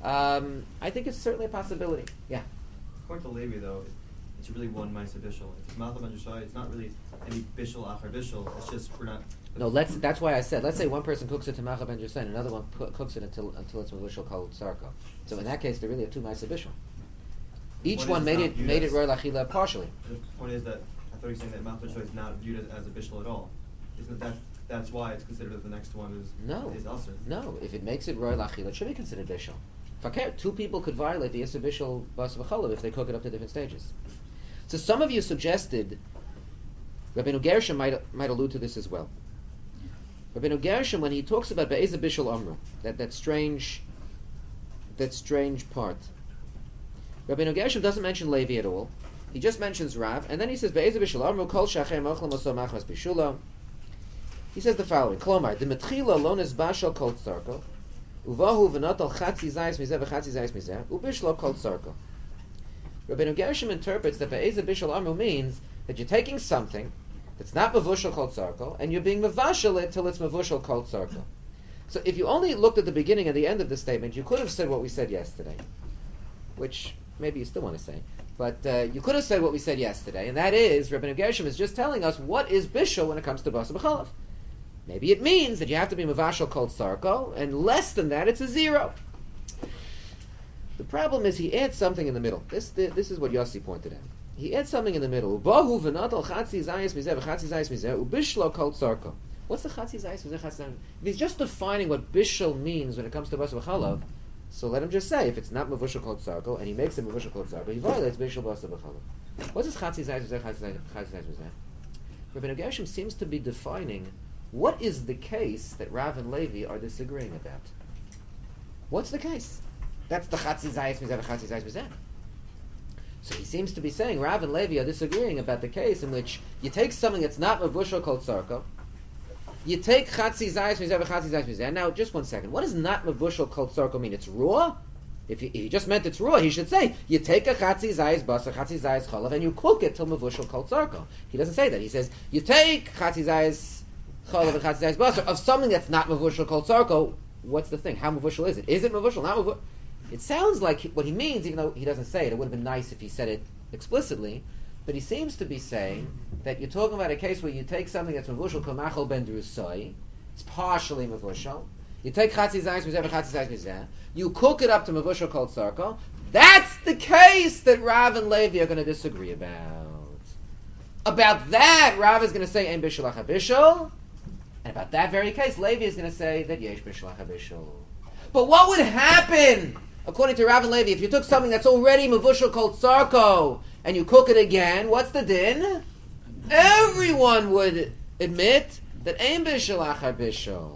I think it's certainly a possibility. Yeah. According to Levi, though, it's really one Ma'aser Bishul. If it's Machal ben Drusai, it's not really any Bishul Achar Bishul. It's just we're not. No, that's why I said, let's say one person cooks it to Machal ben Drusai and another one cooks it until it's Mevushal called Sarko. So in that case, there really are two Ma'aser Bishul. Each one made it Roy Lachila partially. The point is that I thought you were saying that Machal ben Drusai is not viewed as a bishul at all. Isn't that's why it's considered that the next one is Aser? No, if it makes it Roy Lachila, it should be considered bishul. Fakir, two people could violate the Yisur Bishul Basar B'chalav if they cook it up to different stages. So some of you suggested, Rabbeinu Gershom might allude to this as well. Rabbeinu Gershom, when he talks about Be'ezah Bishul Amru, that strange part, Rabbeinu Gershom doesn't mention Levi at all. He just mentions Rav, and then he says Be'ezah Bishul Amru Kol Shachem Ochlam Oso Machmas Bishula. He says the following: Klomar, D'metchila lo nezbashal kol tzarko, uvahu v'notal chatzi zayis mizeh v'chatzi zayis mizeh, ubishlo kol tzarko. Rabbeinu Gershom interprets that Be'ezah Bishul Amru means that you're taking something that's not mavushal kol tzarko, and you're being mavashal it till it's mavushal kol tzarko. So if you only looked at the beginning and the end of the statement, you could have said what we said yesterday, which maybe you still want to say. But you could have said what we said yesterday, and that is, Rabbeinu Gershom is just telling us what is bishul when it comes to basar b'chalav. Maybe it means that you have to be mavashal kol tzarko, and less than that, it's a zero. The problem is he adds something in the middle. This is what Yossi pointed out. He adds something in the middle. Ubahu v'nadal chatzi zayis mizeh v'chatzi zayis mizeh ubishlo kol tzarko. What's the chatzi zayis mizeh chatzi zayis? If he's just defining what bishul means when it comes to basar b'chalav, so let him just say, if it's not mavushal kol tzarko, and he makes it mavushal kol tzarko, he violates bishul basar b'chalav. What's this chatzi zayis mizeh chatzi zayis mizeh? Rabbeinu Gershom seems to be defining what is the case that Rav and Levi are disagreeing about. What's the case? That's the chatzi zayis mizeh v'chatzi zayis mizeh. So he seems to be saying Rav and Levi are disagreeing about the case in which you take something that's not mavushal kol tzarko, you take chatzi zayis mizeh v'chatzi zayis mizeh. Now, just one second. What does not mavushal kol tzarko mean? It's raw? If he just meant it's raw, he should say you take a chatzi zayis basar, chatzi zayis chalav, and you cook it till mavushal kol tzarko. He doesn't say that. He says you take chatzi zayis chalav and chatzi zayis basar of something that's not mavushal kol tzarko. What's the thing? How mavushal is it? Is it mavushal? Not mavushal? It sounds like what he means, even though he doesn't say it. It would have been nice if he said it explicitly, but he seems to be saying that you're talking about a case where you take something that's mavushal kamachol ben drusai, it's partially mavushal. You take chatzi zayis mizeh v'chatzi zayis mizeh, you cook it up to mavushal kol tzarko. That's the case that Rav and Levi are going to disagree about. About that, Rav is going to say ein bishul acha bishul, and about that very case, Levi is going to say that yesh bishul acha bishul. But what would happen, according to Rav and Levi, if you took something that's already mavushal kol tzarko and you cook it again? What's the din? Everyone would admit that ein bishul achar bishul.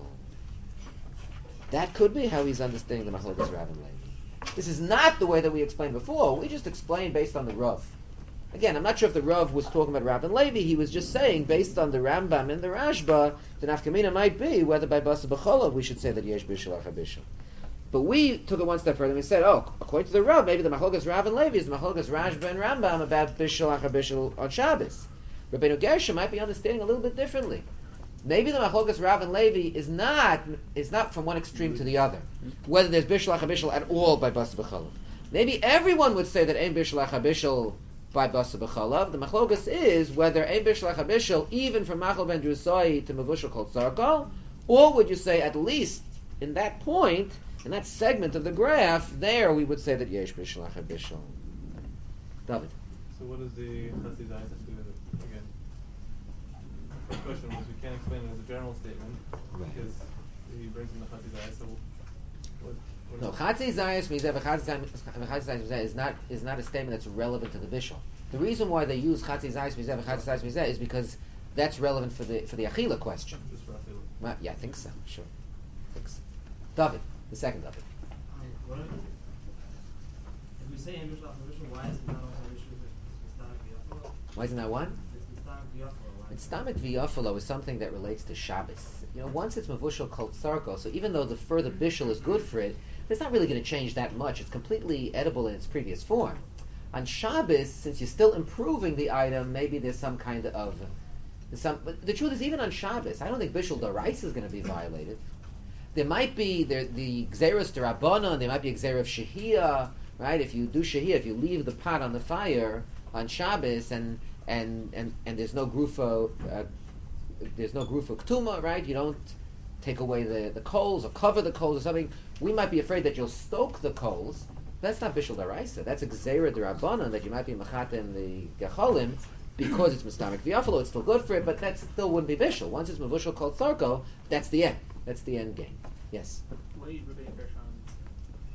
That could be how he's understanding the Machlokas Rav and Levi. This is not the way that we explained before. We just explained based on the Rav. Again, I'm not sure if the Rav was talking about Rav and Levi. He was just saying, based on the Rambam and the Rashba, the nafkamina might be whether by basar b'chalav we should say that yesh bishul achar bishul. But we took it one step further and we said, according to the Rav, maybe the Machlokas Rav and Levi is the Machlokas Rashba and Rambam about bishul achar bishul on Shabbos. Rabbeinu Gershom might be understanding a little bit differently. Maybe the Machlokas Rav and Levi is not from one extreme to the other, whether there's bishul achar bishul at all by basar b'chalav. Maybe everyone would say that ein bishul achar bishul by basar b'chalav. The Machlokas is whether ein bishul achar bishul even from machol ben drusai to mavushal kol tzarko, or would you say at least in that point, in that segment of the graph, there we would say that yesh bishul achar bishul. David. So what does the chatzi zayis have to do with it again? The first question was we can't explain it as a general statement because he brings in the chatzi zayis. So what No, chatzi zayis mizeh v'chatzi zayis mizeh is not a statement that's relevant to the bishul. The reason why they use chatzi zayis mizeh v'chatzi zayis mizeh is because that's relevant for the achila question. just for achila? Well, yeah, I think so. Sure. David, the second David. If we say ein bishul achar bishul, why is it not also bishul with mistamek v'yafalo? Why isn't that one? It's mistamek v'yafalo. Mistamek v'yafalo is something that relates to Shabbos. Once it's mavushal kol tzarko, so even though the further bishul is good for it, it's not really going to change that much. It's completely edible in its previous form. On Shabbos, since you're still improving the item, maybe there's some kind of but the truth is, even on Shabbos, I don't think bishul d'oraisa is going to be violated. There might be the gzeros d'rabbanan, there might be a gzera of shehiyah, right? If you do shehiyah, if you leave the pot on the fire on Shabbos and there's no grufa ktuma, right? You don't take away the coals or cover the coals or something. We might be afraid that you'll stoke the coals. That's not bishul d'oraisa. That's a gzera d'rabbanan that you might be machata in the gecholim because it's mistamek v'yafalo. It's still good for it, but that still wouldn't be bishul. Once it's mavushal kol tzarko, that's the end. That's the end game. Yes. What do you Rabbeinu Gershom explaining the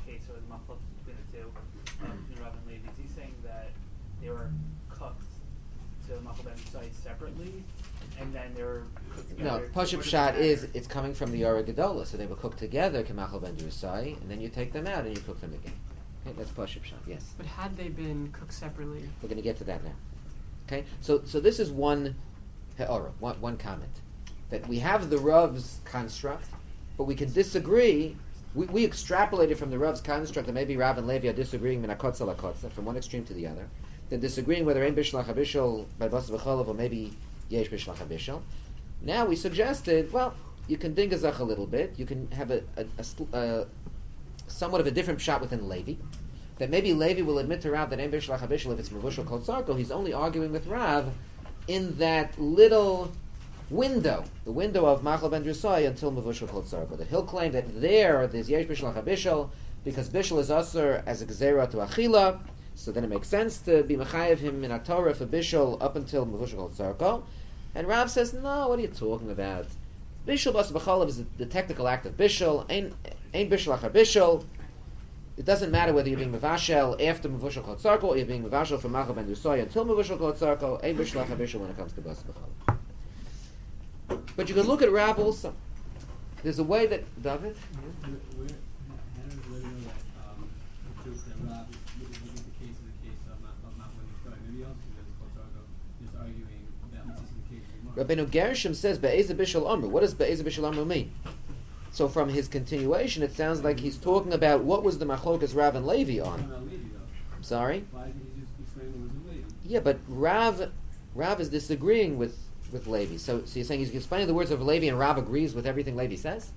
case or the machlokes between the two, between Rav and Levi? Is he saying that they were cooked to Machal Ben Yisai separately, and then they were cooked No, together? Pashup Shad is it's coming from the Yara Gedola, so they were cooked together, Kamachal Ben Drusai, and then you take them out and you cook them again. Okay, that's Pashup Shad, yes. But had they been cooked separately? We're going to get to that now. Okay, so this is one comment. That we have the Rav's construct, but we can disagree. We extrapolated from the Rav's construct that maybe Rav and Levi are disagreeing minakotza lakotza, from one extreme to the other. They're disagreeing whether ein bishlach habishol by basav v'cholav or maybe yesh bishlach habishol. Now we suggested, well, you can dingazach a little bit. You can have a somewhat of a different shot within Levi. That maybe Levi will admit to Rav that ein bishlach habishol if it's mavushal kol tzarko. He's only arguing with Rav in that little window, the window of Machal Ben Drusai until Mavushal Kol Tzarko. That he'll claim that there's Yesh Bishlach HaBishol, because Bishul is Asur as a Gzeira to Achila, so then it makes sense to be Mechayev him in a Torah for Bishul up until Mavushal Kol Tzarko. And Rav says, no, what are you talking about? Bishul Bas B'chalav is the technical act of Bishul, ain't Bishlach HaBishol. It doesn't matter whether you're being Mavashel after Mavushal Kol Tzarko or you're being Mavashel from Machal Ben Drusai until Mavushal Kol Tzarko, ain't Bishlach HaBishol when it comes to Bas B'chalav. But you can look at Rav also. There's a way that David. How does Levi know that Rav is looking at the case of Machal Ben Maybe also because Kol is arguing that this is the case of Rabbeinu Gershom says Be'ez Bishul Amru. What does Be'ez Bishul Amru mean? So from his continuation, it sounds like he's talking about what was the machlokas Rav and Levi on. I'm sorry. Why did he just explain the words of Levi? Yeah, but Rav is disagreeing with Levi. So you're saying he's explaining the words of Levi and Rav agrees with everything Levi says?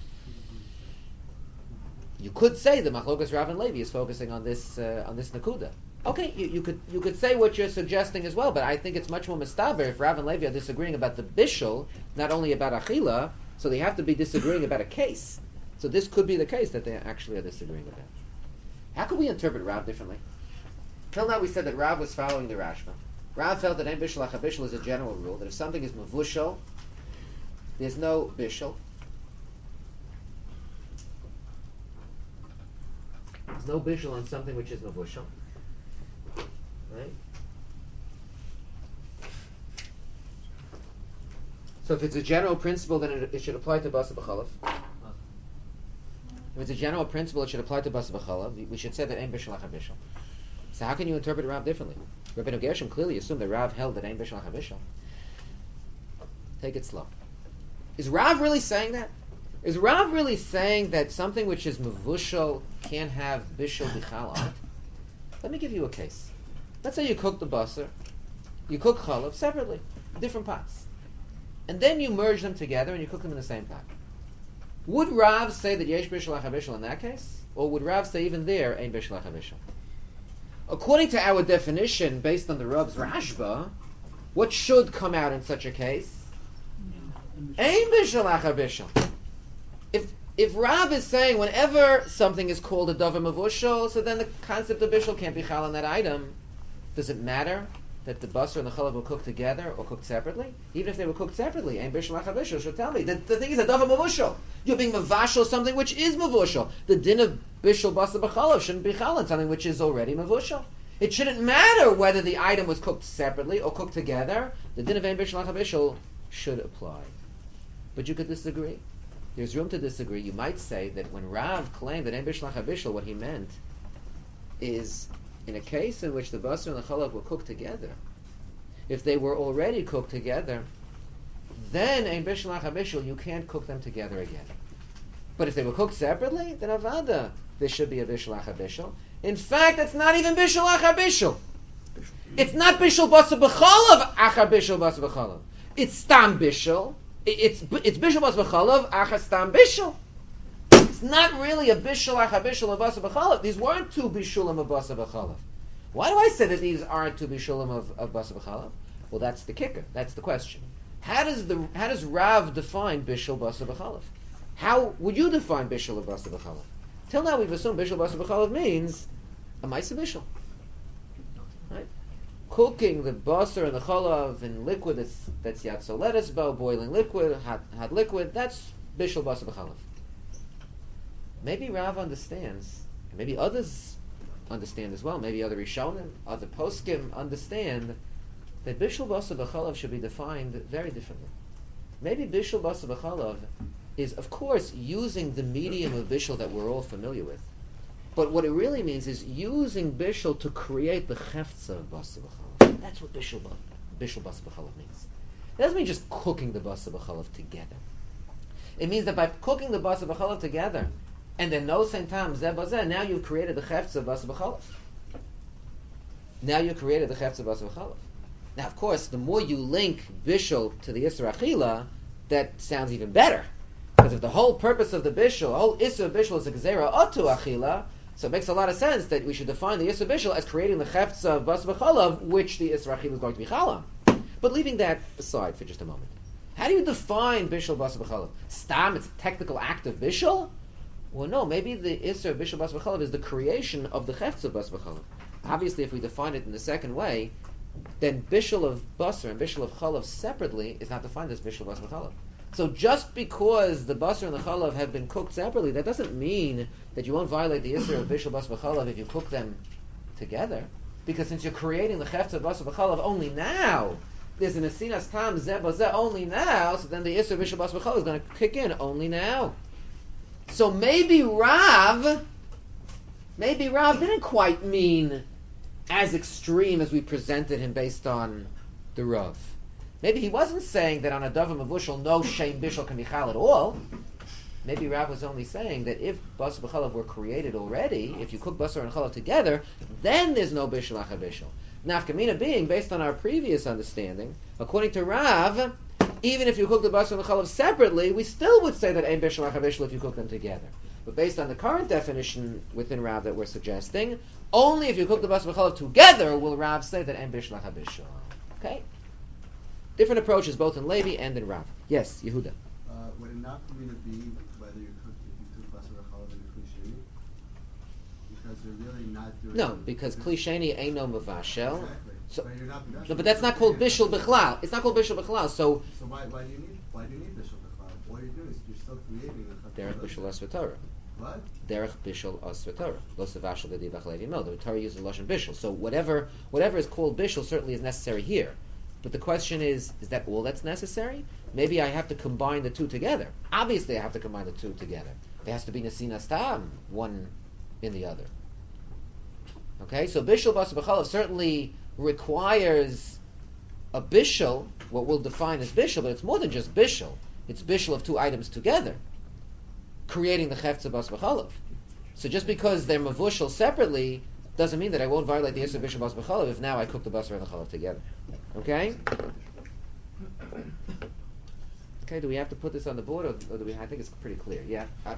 You could say the machlokas Rav and Levi is focusing on this nakuda. Okay, you could say what you're suggesting as well, but I think it's much more mistaber if Rav and Levi are disagreeing about the bishul, not only about achila, so they have to be disagreeing about a case. So this could be the case that they actually are disagreeing about. How could we interpret Rav differently? Till now we said that Rav was following the Rashba. Rav felt that ein bishul achabishul is a general rule, that if something is mavushal, there's no bishul. There's no bishul on something which is mavushal. Right? So if it's a general principle, then it should apply to basa b'chalav. If it's a general principle, it should apply to basa b'chalav. We should say that ein bishul achabishul. So how can you interpret Rav differently? Rabbeinu Gershom clearly assumed that Rav held that ein bishul achabishul. Take it slow. Is Rav really saying that? Is Rav really saying that something which is mavushal can't have bishul bichal on it? Let me give you a case. Let's say you cook the basar, you cook chalav separately, different pots, and then you merge them together and you cook them in the same pot. Would Rav say that yesh bishul achabishul in that case, or would Rav say even there ein bishul achabishul? According to our definition, based on the Rav's Rashba, what should come out in such a case? Ein bishul achabishul. If Rav is saying whenever something is called a davar mavushal, so then the concept of bishul can't be chal on that item. Does it matter that the basar and the chalav were cooked together or cooked separately? Even if they were cooked separately, ein bishul achabishal should tell me. The thing is a davar mavushal. You're being mavashal something which is mavushal. The din of bishul basar b'chalav shouldn't be chal on something which is already mavushal. It shouldn't matter whether the item was cooked separately or cooked together. The din of ein bishul achabishal should apply. But you could disagree. There's room to disagree. You might say that when Rav claimed that ein bishul achabishal, what he meant is in a case in which the basar and the chalav were cooked together. If they were already cooked together, then ein bishul achabishal, you can't cook them together again. But if they were cooked separately, then avada, there should be a bishul achabishal. In fact, it's not even bishul achabishal. It's not bishul basar b'chalav achabishal basar b'chalav. It's stam bishul. It's bishul basar b'chalav achas stam bishul. It's not really a bishul achabishul of basar b'chalav. These weren't two bishulim of basar b'chalav. Why do I say that these aren't two bishulim of basar b'chalav? Well, that's the kicker. That's the question. How does Rav define bishul basar b'chalav? How would you define bishul of basar b'chalav? Till now we've assumed bishul basar b'chalav means a ma'aseh bishul. Right? Cooking the basar and the chalav in liquid that's yatso lettuce bow, boiling liquid, hot liquid, that's bishul basar b'chalav. Maybe Rav understands maybe others understand as well, maybe other Rishonim, other Poskim understand that Bishul Basar B'Chalav should be defined very differently. Maybe Bishul Basar B'Chalav is, of course, using the medium of Bishul that we're all familiar with. But what it really means is using Bishul to create the Cheftza of Basar B'Chalav. That's what Bishul Basar B'Chalav means. It doesn't mean just cooking the Basar B'Chalav together. It means that by cooking the Basar B'Chalav together, and then no same time, Zeh Bazeh, now you've created the Cheftza of Basar B'Chalav. Now you've created the Cheftza of Basar B'Chalav. Now, of course, the more you link Bishul to the Isra Achila, that sounds even better. Because if the whole purpose of the Bishul, the whole Isra Bishul is a Gezerah Otu Achila, so it makes a lot of sense that we should define the Isra Bishul as creating the Cheftza of Basar B'Chalav, which the Isra Achila is going to be Chalam. But leaving that aside for just a moment. How do you define Bishul Basar B'Chalav? Stam, it's a technical act of Bishul? Well, no, maybe the Isra of Bishul Basar B'Chalav is the creation of the Cheftza of Basar B'Chalav. Obviously, if we define it in the second way, then Bishul of Basar and Bishul of Chalav separately is not defined as Bishul Basar B'Chalav. So just because the Basar and the Chalav have been cooked separately, that doesn't mean that you won't violate the Isra of Bishul Basar B'Chalav if you cook them together. Because since you're creating the Cheftza of Basar B'Chalav only now, there's an Asinas Tam Zeh Bazeh only now, so then the Isra of Bishul Basar B'Chalav is going to kick in only now. So maybe Rav didn't quite mean as extreme as we presented him based on the Rav. Maybe he wasn't saying that on a Davar Mavushal no Shem Bishul can be Chal at all. Maybe Rav was only saying that if Basar B'Chalav were created already, if you cook Basar and Chalav together, then there's no Bishul Acha Bishul. Nafkamina being, based on our previous understanding, according to Rav, even if you cook the Basar and the Chalav separately, we still would say that Ein Bishul Acha Bishul if you cook them together. But based on the current definition within Rav that we're suggesting, only if you cook the Basar and the Chalav together will Rav say that Ein Bishul Acha Bishul. Okay? Different approaches both in Levi and in Rav. Yes, Yehuda. Would it not for me to be whether if you cook Basar Chalav and Kli Sheni? Because they're really not doing. No, because Kli Sheni ain't no Mavashel. Exactly. So, but you're not no, but that's not called Bishul Bichlal. It's not called Bishul Bichlal. So why do you need Bishul Bichlal? All you're doing is you're still creating a Derech Bishul Asver Torah. What? Derech Bishul Asver Torah. Lo Savashel V'Dibach Levi Mel. The Torah uses Lashon Bishul. So whatever is called Bishul certainly is necessary here. But the question is that all that's necessary? Maybe I have to combine the two together. Obviously I have to combine the two together. There has to be Nesinas Tam, one in the other. Okay, so Bishul Basar B'Chalav certainly requires a Bishul, what we'll define as Bishul, but it's more than just Bishul. It's Bishul of two items together, creating the Cheftza Basar B'Chalav. So just because they're Mavushal separately, doesn't mean that I won't violate the Yisur Bishul Basar B'Chalav if now I cook the Basar and the Chalav together. Okay? Okay, do we have to put this on the board, or do we? I think it's pretty clear. Yeah. And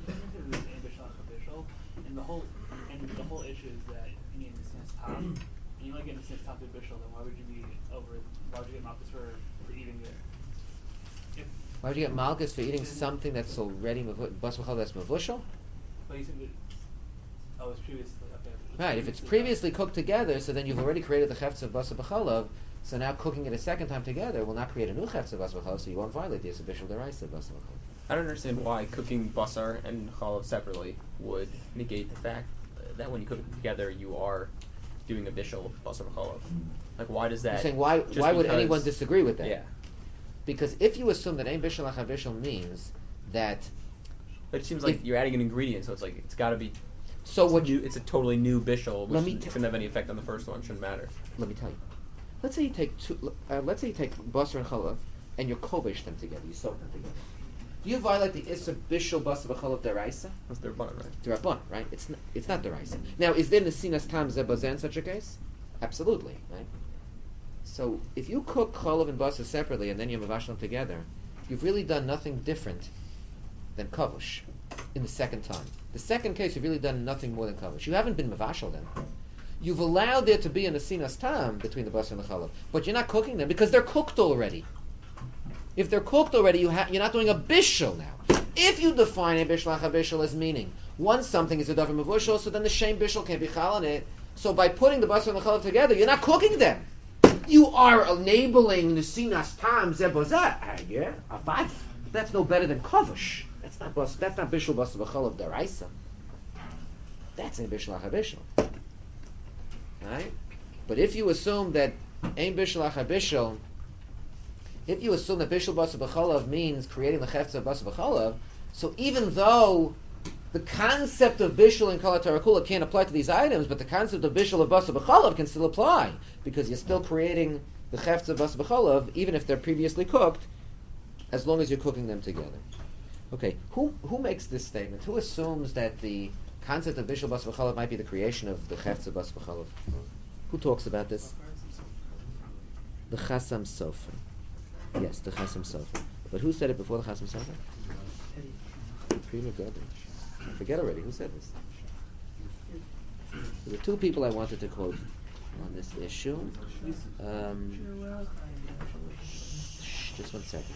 the whole issue is that you need the sense top, and you only get the sense top to Bishul. Then why would you get Malchus for eating it? Why would you get Malchus for eating something that's already Basar B'Chalav that's Mavushal? But you said that it's previously okay. Right. If it's previously cooked together, so then you've already created the Cheftza of Basar B'Chalav. So now cooking it a second time together will not create a new Cheftza of Basar B'Chalav, so you won't violate the Yisur Bishul Deraisa of Basar B'Chalav. I don't understand why cooking basar and chalav separately would negate the fact that when you cook it together, you are doing a bishul basar chalav. Like, why does that? You're saying why would anyone disagree with that? Yeah. Because if you assume that ein bishul achav bishul means that, But it seems like you're adding an ingredient, so it's like it's got to be. So what it's a totally new bishul, Let which me shouldn't have any effect on the first one. Shouldn't matter. let me tell you. Let's say you take basar and chalav and you kovish them together. You soak them together. Do you violate the Isser Bishul Basar B'Chalav Deraisa? That's their bun, right? Derabban, right? It's not Deraisa. Now, is there Nesinas Tam Zebazeh in such a case? Absolutely, right? So, if you cook Chalav and Basar separately and then you mavash them together, you've really done nothing different than Kavush in the second time. The second case, you've really done nothing more than Kavush. You haven't been mavashal them. You've allowed there to be a Nesinas Tam between the Basar and the Chalav, but you're not cooking them because they're cooked already. If they're cooked already, you're not doing a bishul now. If you define a bishul bishul as meaning once something is a davar mavushal, so then the same bishul can't be chal on it. So by putting the basar and the chalav together, you're not cooking them. You are enabling nesinas tam zebozah. Yeah, but that's no better than kavush. That's not bishul basar v'chalav deraisa. That's ein bishul achar bishul. Right? But if you assume that ein bishul achar bishul, if you assume that bishul basar b'chalav means creating the chefetz of basar b'chalav, so even though the concept of bishul and kol hatarakula can't apply to these items, but the concept of bishul of basar b'chalav can still apply, because you're still creating the chefetz of basar b'chalav, even if they're previously cooked, as long as you're cooking them together. Okay, who makes this statement? Who assumes that the concept of bishul basar b'chalav might be the creation of the chefetz of basar b'chalav? Who talks about this? The Chasam Sofer. Yes, the Chasam Sofer. But who said it before the Chasam Sofer? Pri Megadim. I forget already. Who said this? There were two people I wanted to quote on this issue. Just one second.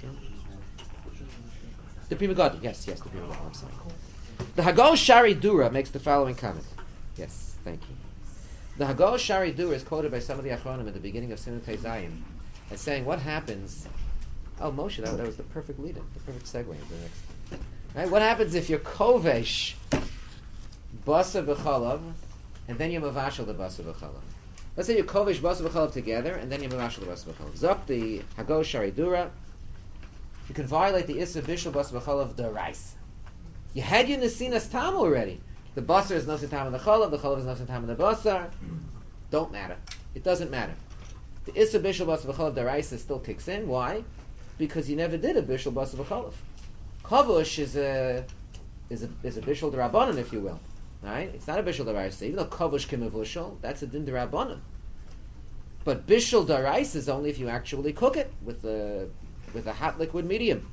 The Pri Megadim. Yes, the Pri Megadim. I'm sorry. The Hagol Shari Dura makes the following comment. Yes, thank you. The Hagol Shari Dura is quoted by some of the Achronim at the beginning of Sinai Zayim as saying, what happens... Oh, Moshe, that was the perfect lead-in, the perfect segue into the next... Right? What happens if you're kovesh basar b'chalav and then you mavashal the basar b'chalav? Let's say you kovesh basar b'chalav together and then you mavashal the basar b'chalav. Zok the Hagol Shari Dura, you can violate the Issa Bishul basar b'chalav d'oraisa. You had your Nesinas Tam already. The basar is nosin tam in the chalav is nosin tam in the basar. Don't matter. It doesn't matter. The Issa Bishul basar b'chalav d'oraisa still kicks in. Why? Because you never did a Bishul basar b'chalav. Kavush is a Bishul d'Rabbanan, if you will. Right? It's not a Bishul d'oraisa. Even though Kavush k'mevushal, that's a din d'Rabbanan. But Bishul d'oraisa is only if you actually cook it with a hot liquid medium.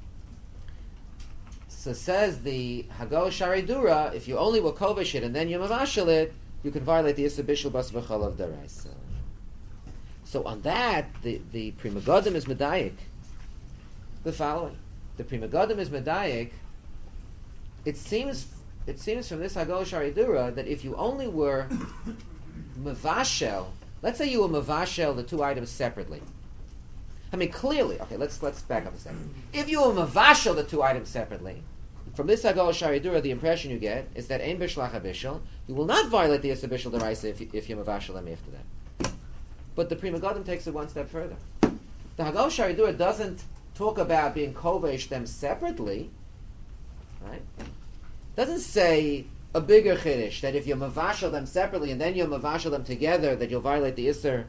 So says the Hagol Shari Dura, if you only will kovesh it and then you mavashal it, you can violate the Issa Bishul basar b'chalav d'oraisa. So on that, the Pri Megadim is medayik the following. The Pri Megadim is medayik. It seems from this Hagol Shari Dura that if you only were mavashel, let's say you were mavashel the two items separately. I mean, clearly, okay, let's back up a second. If you were mavashel the two items separately, from this Hagol Shari Dura, the impression you get is that ein bishul achar bishul, you will not violate the Issa Bishul d'oraisa if you mavashel them after that. But the Pri Megadim takes it one step further. The Hagol Shari Dura doesn't talk about being kovesh them separately, right? Doesn't say a bigger chiddush that if you mavashel them separately and then you mavashel them together that you'll violate the Isser.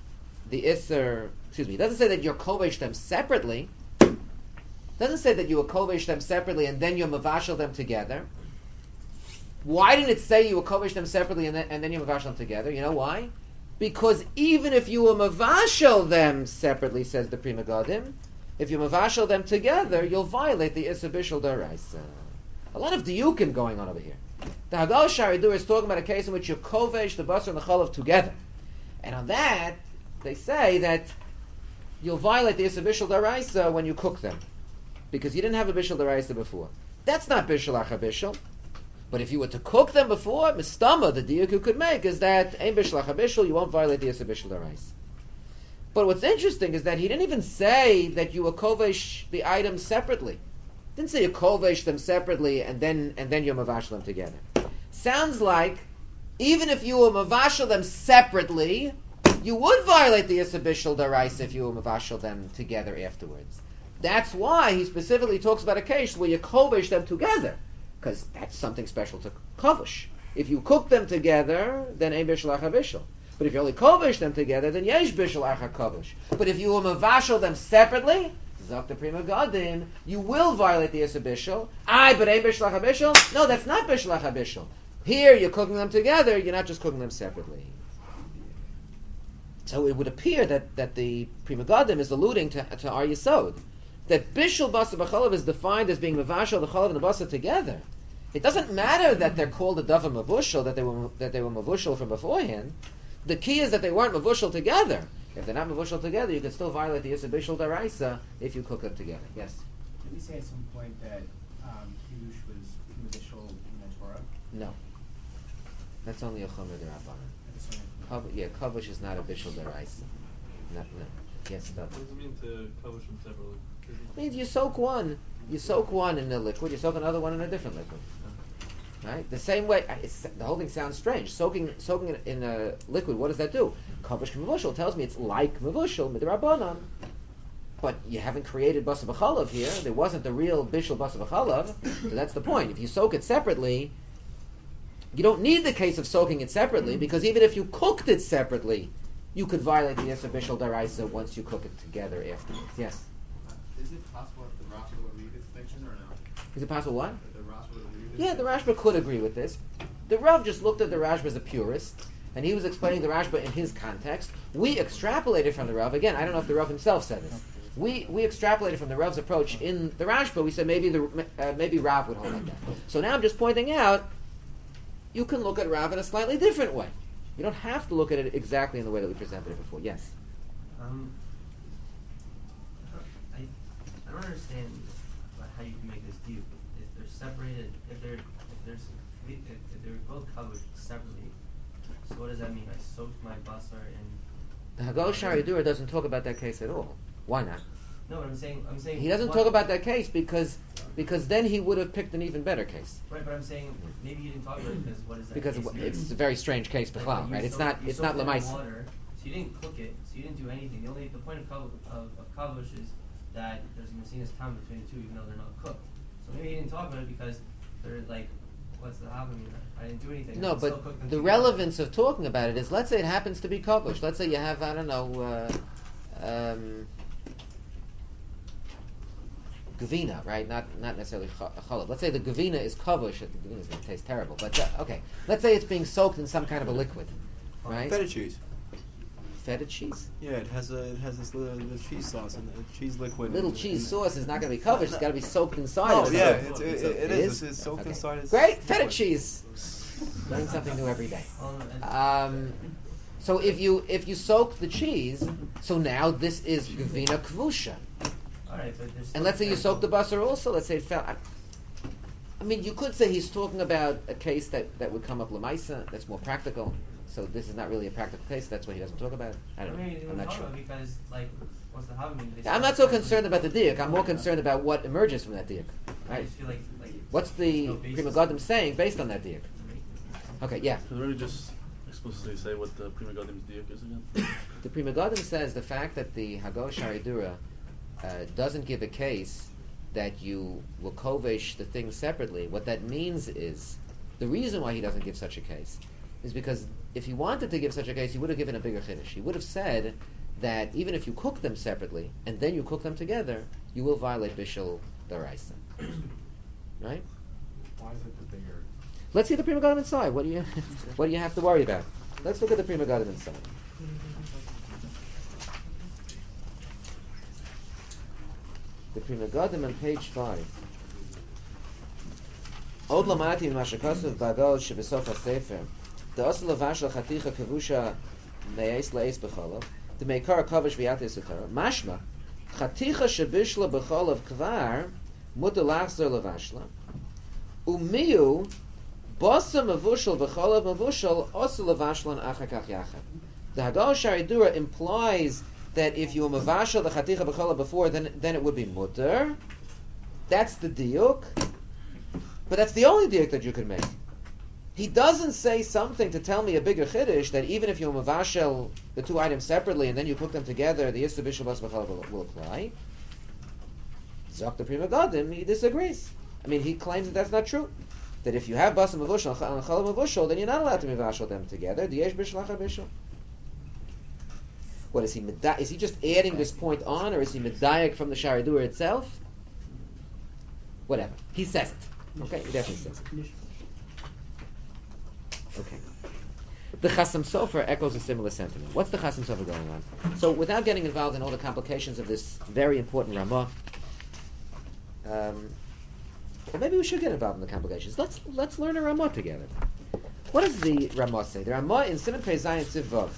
It doesn't say that you're kovesh them separately. Doesn't say that you will kovesh them separately and then you mavashel them together. Why didn't it say you will kovesh them separately and then you mavashel them together? You know why? Because even if you will mavashel them separately, says the Pri Megadim, if you mavashel them together, you'll violate the Issa Bishul d'oraisa. A lot of diyukim going on over here. The Hagol Shari Dura is talking about a case in which you kovesh the basar and the chalav together. And on that, they say that you'll violate the Issa Bishul d'oraisa when you cook them, because you didn't have a Bishul d'oraisa before. That's not Bishul achar bishul. But if you were to cook them before, mistama, the diuk you could make is that ein Bishul achar bishul, you won't violate the Issa Bishul d'oraisa. But what's interesting is that he didn't even say that you will kovesh the items separately. Didn't say you kovesh them separately and then you mavashel them together. Sounds like even if you will mavashel them separately, you would violate the Issa Bishul d'oraisa if you will mavashel them together afterwards. That's why he specifically talks about a case where you kovesh them together, because that's something special to kovesh. If you cook them together, then ein bishul achar bishul. But if you only kovesh them together, then yesh bishul achar kovesh. But if you will mavashel them separately, zok the Pri Megadim, you will violate the Issa Bishul. But ein bishul achar bishul? No, that's not bishul achar bishul. Here, you're cooking them together, you're not just cooking them separately. So it would appear that the Pri Megadim is alluding to our Yesod, that Bishul basar b'chalav is defined as being mavashel the chalav and the basar together. It doesn't matter that they're called a davar mavushal, that they were mavushal from beforehand. The key is that they weren't mavushal together. If they're not mavushal together, you can still violate the Issa Bishul d'oraisa if you cook them together. Yes? Did we say at some point that Kiddush was mavushal in the Torah? No. That's only a chomer d'Rabbanan. Kavush is not a Bishul d'oraisa. No. Yes, What does it mean to kovesh them separately? It means you soak one in a liquid, you soak another one in a different liquid. Right? The same way, the whole thing sounds strange. Soaking it in a liquid, what does that do? Kavush Mevushal tells me it's like Mevushal, Midrabanan. But you haven't created Basar B'chalav here. There wasn't the real Bishul Basar B'chalav. So that's the point. If you soak it separately, you don't need the case of soaking it separately, because even if you cooked it separately, you could violate the Yisur Bishul Daraisa once you cook it together afterwards. Yes? Is it possible that the Rashba would read distinction or no? Is it possible what? That the Rashba would read Yeah, the Rashba could agree with this. The Rav just looked at the Rashba as a purist, and he was explaining the Rashba in his context. We extrapolated from the Rav. Again, I don't know if the Rav himself said it. We extrapolated from the Rav's approach in the Rashba. We said maybe Rav would hold like that. So now I'm just pointing out, you can look at Rav in a slightly different way. You don't have to look at it exactly in the way that we presented it before. Yes? I don't understand how you can make this deal. If they're separated, if they're both covered separately, so what does that mean? I soaked my basar in. The Hagol Shari Dura doesn't talk about that case at all. Why not? No, but I'm saying he doesn't talk about that case because then he would have picked an even better case. Right, but I'm saying maybe he didn't talk about it because what is that? Because case it's a very strange case, B'chlal, right? It's not Lamaisa. Water, so you didn't cook it, so you didn't do anything. The point of kavush is that there's a mesinas time between the two, even though they're not cooked. So maybe he didn't talk about it because they're like, what's the happening? I didn't do anything. No, but the relevance of talking about it is, let's say it happens to be kavush. Let's say you have, I don't know, gavina, right? Not necessarily cholov. Let's say the gavina is kavush. The gavina is going to taste terrible, but okay. Let's say it's being soaked in some kind of a liquid, right? Feta cheese. Feta cheese? Yeah, it has this little cheese sauce and the cheese liquid. Little cheese sauce is not going to be kavush. It's got to be soaked inside. Oh yeah, it is. It's soaked inside. Great, feta cheese. Learn something new every day. So if you soak the cheese, so now this is gavina kvusha. Alright, and let's say you soak the basar also. Let's say it fell. I mean, you could say he's talking about a case that would come up lamaisa. That's more practical. So this is not really a practical case. That's why he doesn't talk about it. I don't know. I'm not sure. Because what's the happening? I'm not so concerned about the diak. I'm more concerned about what emerges from that diak. Right? I just feel like what's the Prima Godim saying based on that diak? Okay, yeah. Can we just explicitly say what the Prima Godim's diak is again? The Prima Godim says the fact that the Hagol Shari Dura doesn't give a case that you will kovesh the thing separately. What that means is, the reason why he doesn't give such a case is because if he wanted to give such a case, he would have given a bigger chiddush. He would have said that even if you cook them separately and then you cook them together, you will violate Bishul Daraisa. Right? Why is it the bigger? Let's see the Prima Godim inside. What do you have to worry about? Let's look at the Prima Godim inside. The Prima Godim on page 5. Od lamati in mashakasav bagol shebesof hasefer. The asal lavash lachaticha kavusha meis leis b'cholav. The meikar kavish v'yates utara. Mashma chaticha shebishla b'cholav kvar mutar lachzer lavashla. Umiu basa mavushal b'cholav mavushal asal lavashlan achakach yachad. The Hagol Shari Dura implies that if you were mavashal the chaticha b'chala before, then it would be mutter. That's the diuk. But that's the only diuk that you can make. He doesn't say something to tell me a bigger chiddush that even if you were mavashal the two items separately and then you cook them together, the Yisur Bishul Basar B'chala will apply. Zok the Prima Godim, he disagrees. I mean, he claims that that's not true. That if you have basar mavushal and chala mavushal, then you're not allowed to mavashal them together. The yesh bishul achar bishul. What is he? Is he just adding this point on, or is he medayek from the Shari Dura itself? Whatever. He says it. Okay, he definitely says it. Okay. The Chasam Sofer echoes a similar sentiment. What's the Chasam Sofer going on? So, without getting involved in all the complications of this very important Ramah, or maybe we should get involved in the complications. Let's learn a Ramah together. What does the Ramah say? The Ramah in Siman Pei Zayin Tziv Vav.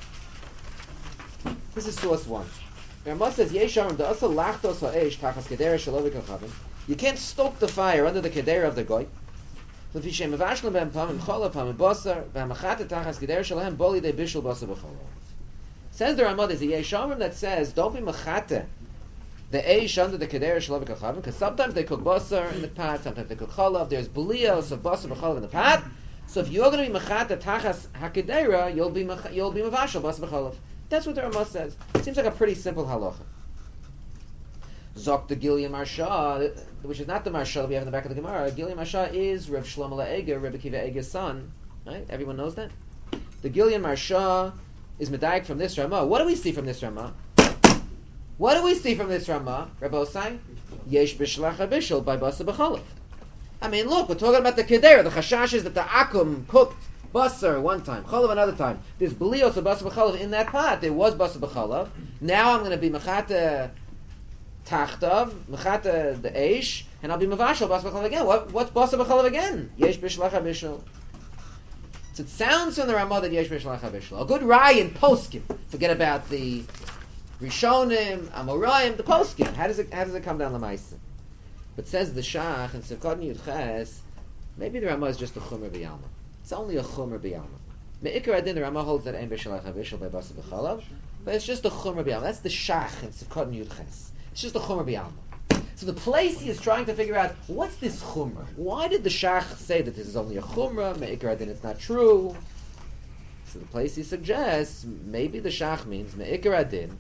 This is source 1. The Ramah says, Yesharim da'asa lachtos ha'esh tachas kedera shalovik ha'chavim. You can't stoke the fire under the kedera of the goy. L'fishem mevashlim b'hem pamim cholav pamim basar v'hamachata tachas kedera shalahem boli de bishul basar b'cholav. Says the Ramah, there's a Yesharim that says, don't be machata the eish under the kedera shalav kachavim, because sometimes they cook basar in the pot, sometimes they cook chalav. There's belios of basar v'chalav in the pot. So if you're going to be mechata tachas hakedera, you'll be mavashal basar v'chalav. That's what the Ramah says. It seems like a pretty simple halacha. Zok the Gilya Marsha, which is not the Marsha that we have in the back of the Gemara. Gilya Marsha is Rav Shlomo La'eger, Rebbe Kiva Eger's son. Right? Everyone knows that? The Gilya Marsha is medayik from this Ramah. What do we see from this Ramah? What do we see from this Ramah, Rabbi Osai? Yesh b'shlach habishul by basa b'chalav. I mean, look, we're talking about the kedera. The chashash is that the akum cooked basar one time, chalav another time. There's belios of basar b'chalav in that pot. There was basar b'chalav. Now I'm going to be mechata tachtav, mechata the eish, and I'll be mavashal basar b'chalav again. What's basar b'chalav again? Yesh b'shlach habishul. So it sounds from the Ramah that yesh b'shlach habishul. A good rai in poskim. Forget about the Rishonim, Amoraim, the poskim. How does it come down l'maisa? But says the Shach in Sivkot Yud Ches, maybe the Ramah is just a Chumra b'Yalma. It's only a Chumra b'Yalma. Me'ikar adin, the Ramah holds that ein b'shalach havishal by basa b'chalav, but it's just a Chumra b'Yalma. That's the Shach in Sivkot Yud Ches. It's just a Chumra b'Yalma. So the place he is trying to figure out, what's this Chumra? Why did the Shach say that this is only a Chumra? Me'ikar adin, it's not true. So the place he suggests, maybe the Shach means Me'ikar adin,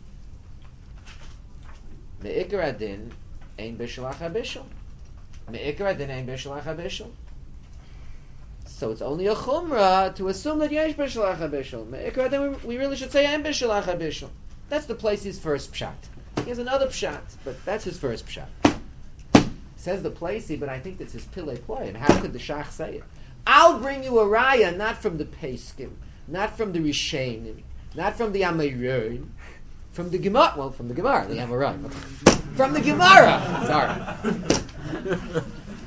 Me'ikar adin ein b'shalach habishal. Me'ikar adin ein b'shalach habishal. So it's only a chumrah to assume that yesh b'shalach habishal. Me'ikar adin, we really should say ein b'shalach habishal. That's the place his first pshat. He has another pshat, but that's his first pshat. Says the placey, but I think that's his pillei ploy. How could the Shach say it? I'll bring you a raya, not from the Peskim, not from the Rishonim, not from the Amoraim, from the Gemara. Well, from the Gemara, the Amoraim. From the Gemara. Sorry.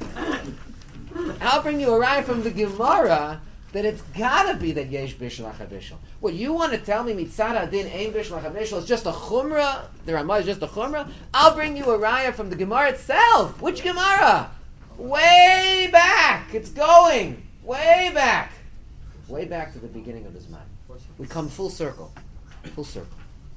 I'll bring you a raya from the Gemara that it's gotta be that yesh b'shalach habishal. What you want to tell me, mitzad adin ein b'shalach habishal, is just a chumrah? The Ramah is just a chumrah? I'll bring you a raya from the Gemara itself. Which Gemara? Way back. It's going way back. Way back to the beginning of his mind. We come full circle. Full circle.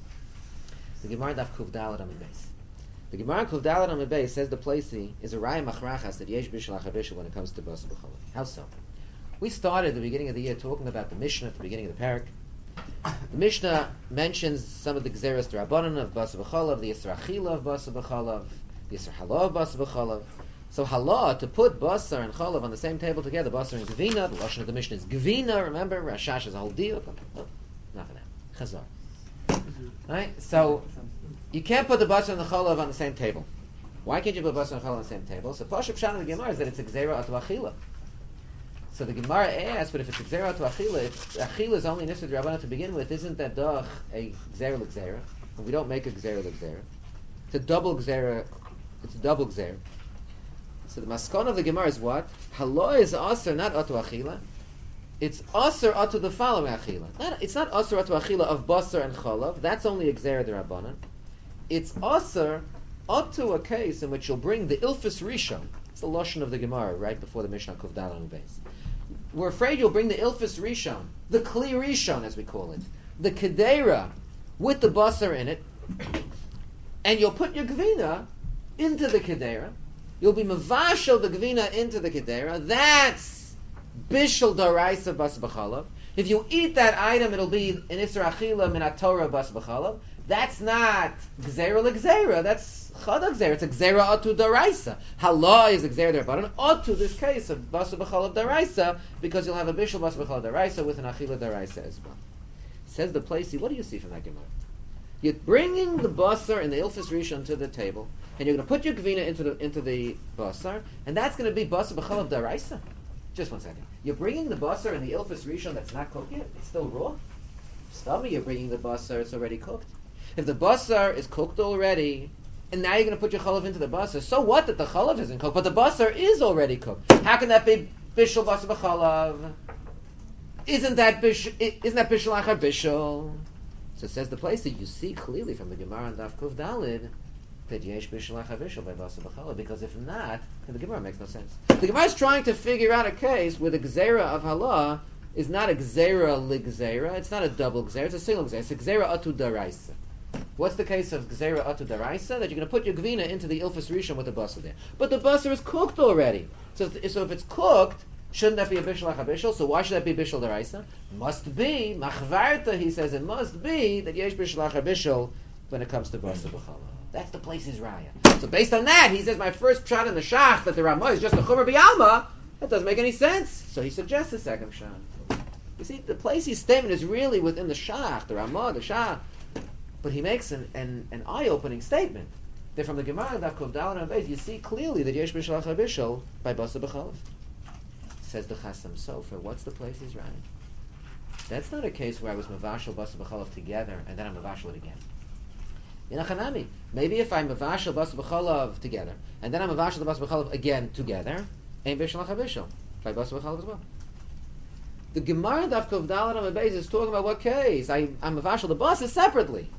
The Gemara daf Kuv Daled Amud Beis. The Gemara Kuv Daled Amud Beis says the placey is a raya machrachas that yesh b'shalach habishal when it comes to basar b'chalav. How so? We started at the beginning of the year talking about the Mishnah at the beginning of the parak. The Mishnah mentions some of the gzeras d'Rabbanan of basar b'chalav, the Yisra Achila of basar b'chalav, the Yisra Halah of basar b'chalav. So Halah, to put basar and chalav on the same table together, basar and gevina, the lashon of the Mishnah is gevina, remember? Rashash is a whole deal. Not for now. Chazar. Right? So, you can't put the basar and the chalav on the same table. Why can't you put basar and chalav on the same table? So Pashup Pshat in the Gemara is that it's a gzera atu achila. So the Gemara asks, but if it's a gzera atu achila, if achila is only nisr d'Rabbanan to begin with, isn't that doch a gzera l'gzera? And we don't make a gzera l'gzera. It's a double gzera. It's a double gzera. So the maskon of the Gemara is what? Halah is aser, not atu achila. It's aser atu the following achila. It's not aser atu achila of basar and chalav. That's only a gzera d'Rabbanan. It's aser atu a case in which you'll bring the ilfus rishon. It's the lashon of the Gemara right before the Mishnah Kuv Daled Amud Beis. We're afraid you'll bring the ilfus rishon, the kli rishon as we call it, the kedera with the basar in it, and you'll put your gevina into the kedera. You'll be mavashel the gevina into the kedera. That's bishul daraisa bas b'chalav. If you eat that item, it'll be an isra achila min haTorah bas b'chalav. That's not gzera l'gzera. That's chada gzera. It's a gzera atu daraisa. Halah is a gzera d'Rabbanan. Atu, this case of bas b'chalav daraisa, because you'll have a bishul bas b'chalav daraisa with an achila daraisa as well. Says the placey, what do you see from that Gemara? You're bringing the basar and the ilfus rishon to the table, and you're going to put your gevina into the basar, and that's going to be basar b'chalav daraisa. Just 1 second. You're bringing the basar and the ilfus rishon that's not cooked yet. It's still raw. Stubby, you're bringing the basar. It's already cooked. If the basar is cooked already, and now you're going to put your chalav into the basar, so what that the chalav isn't cooked, but the basar is already cooked? How can that be bishul basar b'chalav? Isn't that bishul achar bishul? So it says the place that you see clearly from the Gemara and Daf Kuv Daled that yesh bishul achar bishul by basar b'chalav, because if not, then the Gemara makes no sense. The Gemara is trying to figure out a case where the gzera of halah is not a gzera l'gzera, it's not a double gzera, it's a single gzera, it's a gzera atu daraisa. What's the case of Gzeira Atu Daraisa? That you're going to put your Gvina into the Ilfus Rishon with the Basar there. But the Basar is cooked already. So if it's cooked, shouldn't that be a Bishul HaChabishul? So why should that be Bishul Daraisa? Must be, Machvarta, he says, it must be that Yesh Bishul HaChabishul when it comes to Basar B'chala. That's the place is Raya. So based on that, he says, my first shot in the Shach, that the Ramah is just a Chumar B'Alma, that doesn't make any sense. So he suggests a second shot. You see, the Place's statement is really within the Shach, the Ramah, the Shach. But he makes an eye-opening statement. That from the Gemara and Daf Dalet and Beis, you see clearly that Yesh Bishul HaChabishul by Basar B'Chalav. Says the Chasam Sofer, what's the place he's running? That's not a case where I was Mavashal Basar B'Chalav together and then I'm Mavashal it again. In a Chanami, maybe if I'm Mavashal Basar B'Chalav together and then I'm Mavashal the Basar B'Chalav again together, Ein Bishul HaChabishul by Basar B'Chalav as well. The Gemara Daf Dalet and Beis is talking about what case? I'm Mavashal the Basar separately.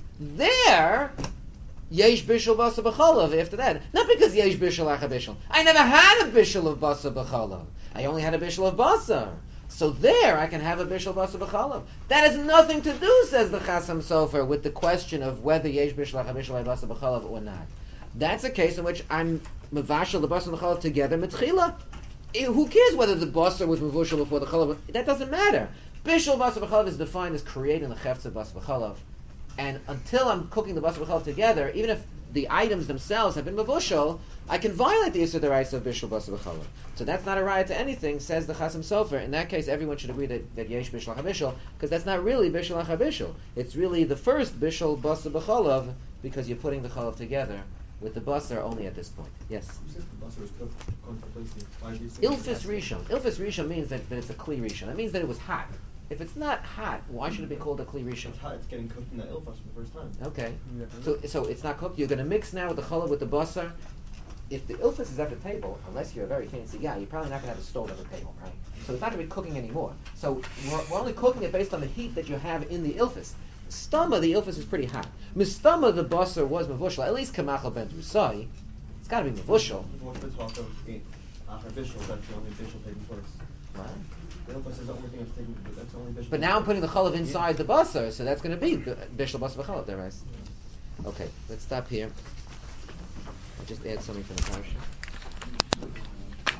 There, Yesh Bishul Basar B'Chalav after that. Not because Yesh Bishul HaChabishul. I never had a Bishul of Basar B'Chalav. I only had a Bishul of Basar. So there I can have a Bishul Basar B'Chalav. That has nothing to do, says the Chasam Sofer, with the question of whether Yesh Bishul HaChabishul by Basar B'Chalav or not. That's a case in which I'm Mavashal the Basar B'Chalav together Mitchila. Who cares whether the Basar was Mavushal before the Chalav? That doesn't matter. Bishul Basar B'Chalav is defined as creating the Chefetz of Basar B'Chalav. And until I'm cooking the Basar B'Chalav together, even if the items themselves have been mavushal, I can violate the Yisur D'Oraisa of Bishul Basar B'Chalav. So that's not a riot to anything, says the Chasam Sofer. In that case, everyone should agree that Yesh Bishul HaChabishul, because that's not really Bishul HaChabishul. It's really the first Bishul Basar B'Chalav, because you're putting the Chalav together with the Basar only at this point. Yes? Who says the Basar was cooked contemplating? Why do you say Ilfis Rishon. Ilfis Rishon means that it's a Kli Rishon. That means that it was hot. If it's not hot, why should it be called a Kli Rishon? It's hot, it's getting cooked in the Ilfas for the first time. Okay. So it's not cooked. You're going to mix now with the Chalav with the Basar. If the Ilfis is at the table, unless you're a very fancy guy, you're probably not going to have a stove at the table, right? So it's not going to be cooking anymore. So we're only cooking it based on the heat that you have in the Ilfis. Stama, the Ilfis is pretty hot. Mistama, the Basar was Mavushal. At least Kamachal ben Drusai. It's got to be Mavushal. What's the talk of after Bishul, that's the only Bishul taking place. Right. The Ilfas is the only thing that's taking, that's the only Bishul. But now I'm putting the Chalav inside the Basar, so that's going to be Bishul Basar B'Chalav there, right? Okay, let's stop here. I'll just add something from the Parsha.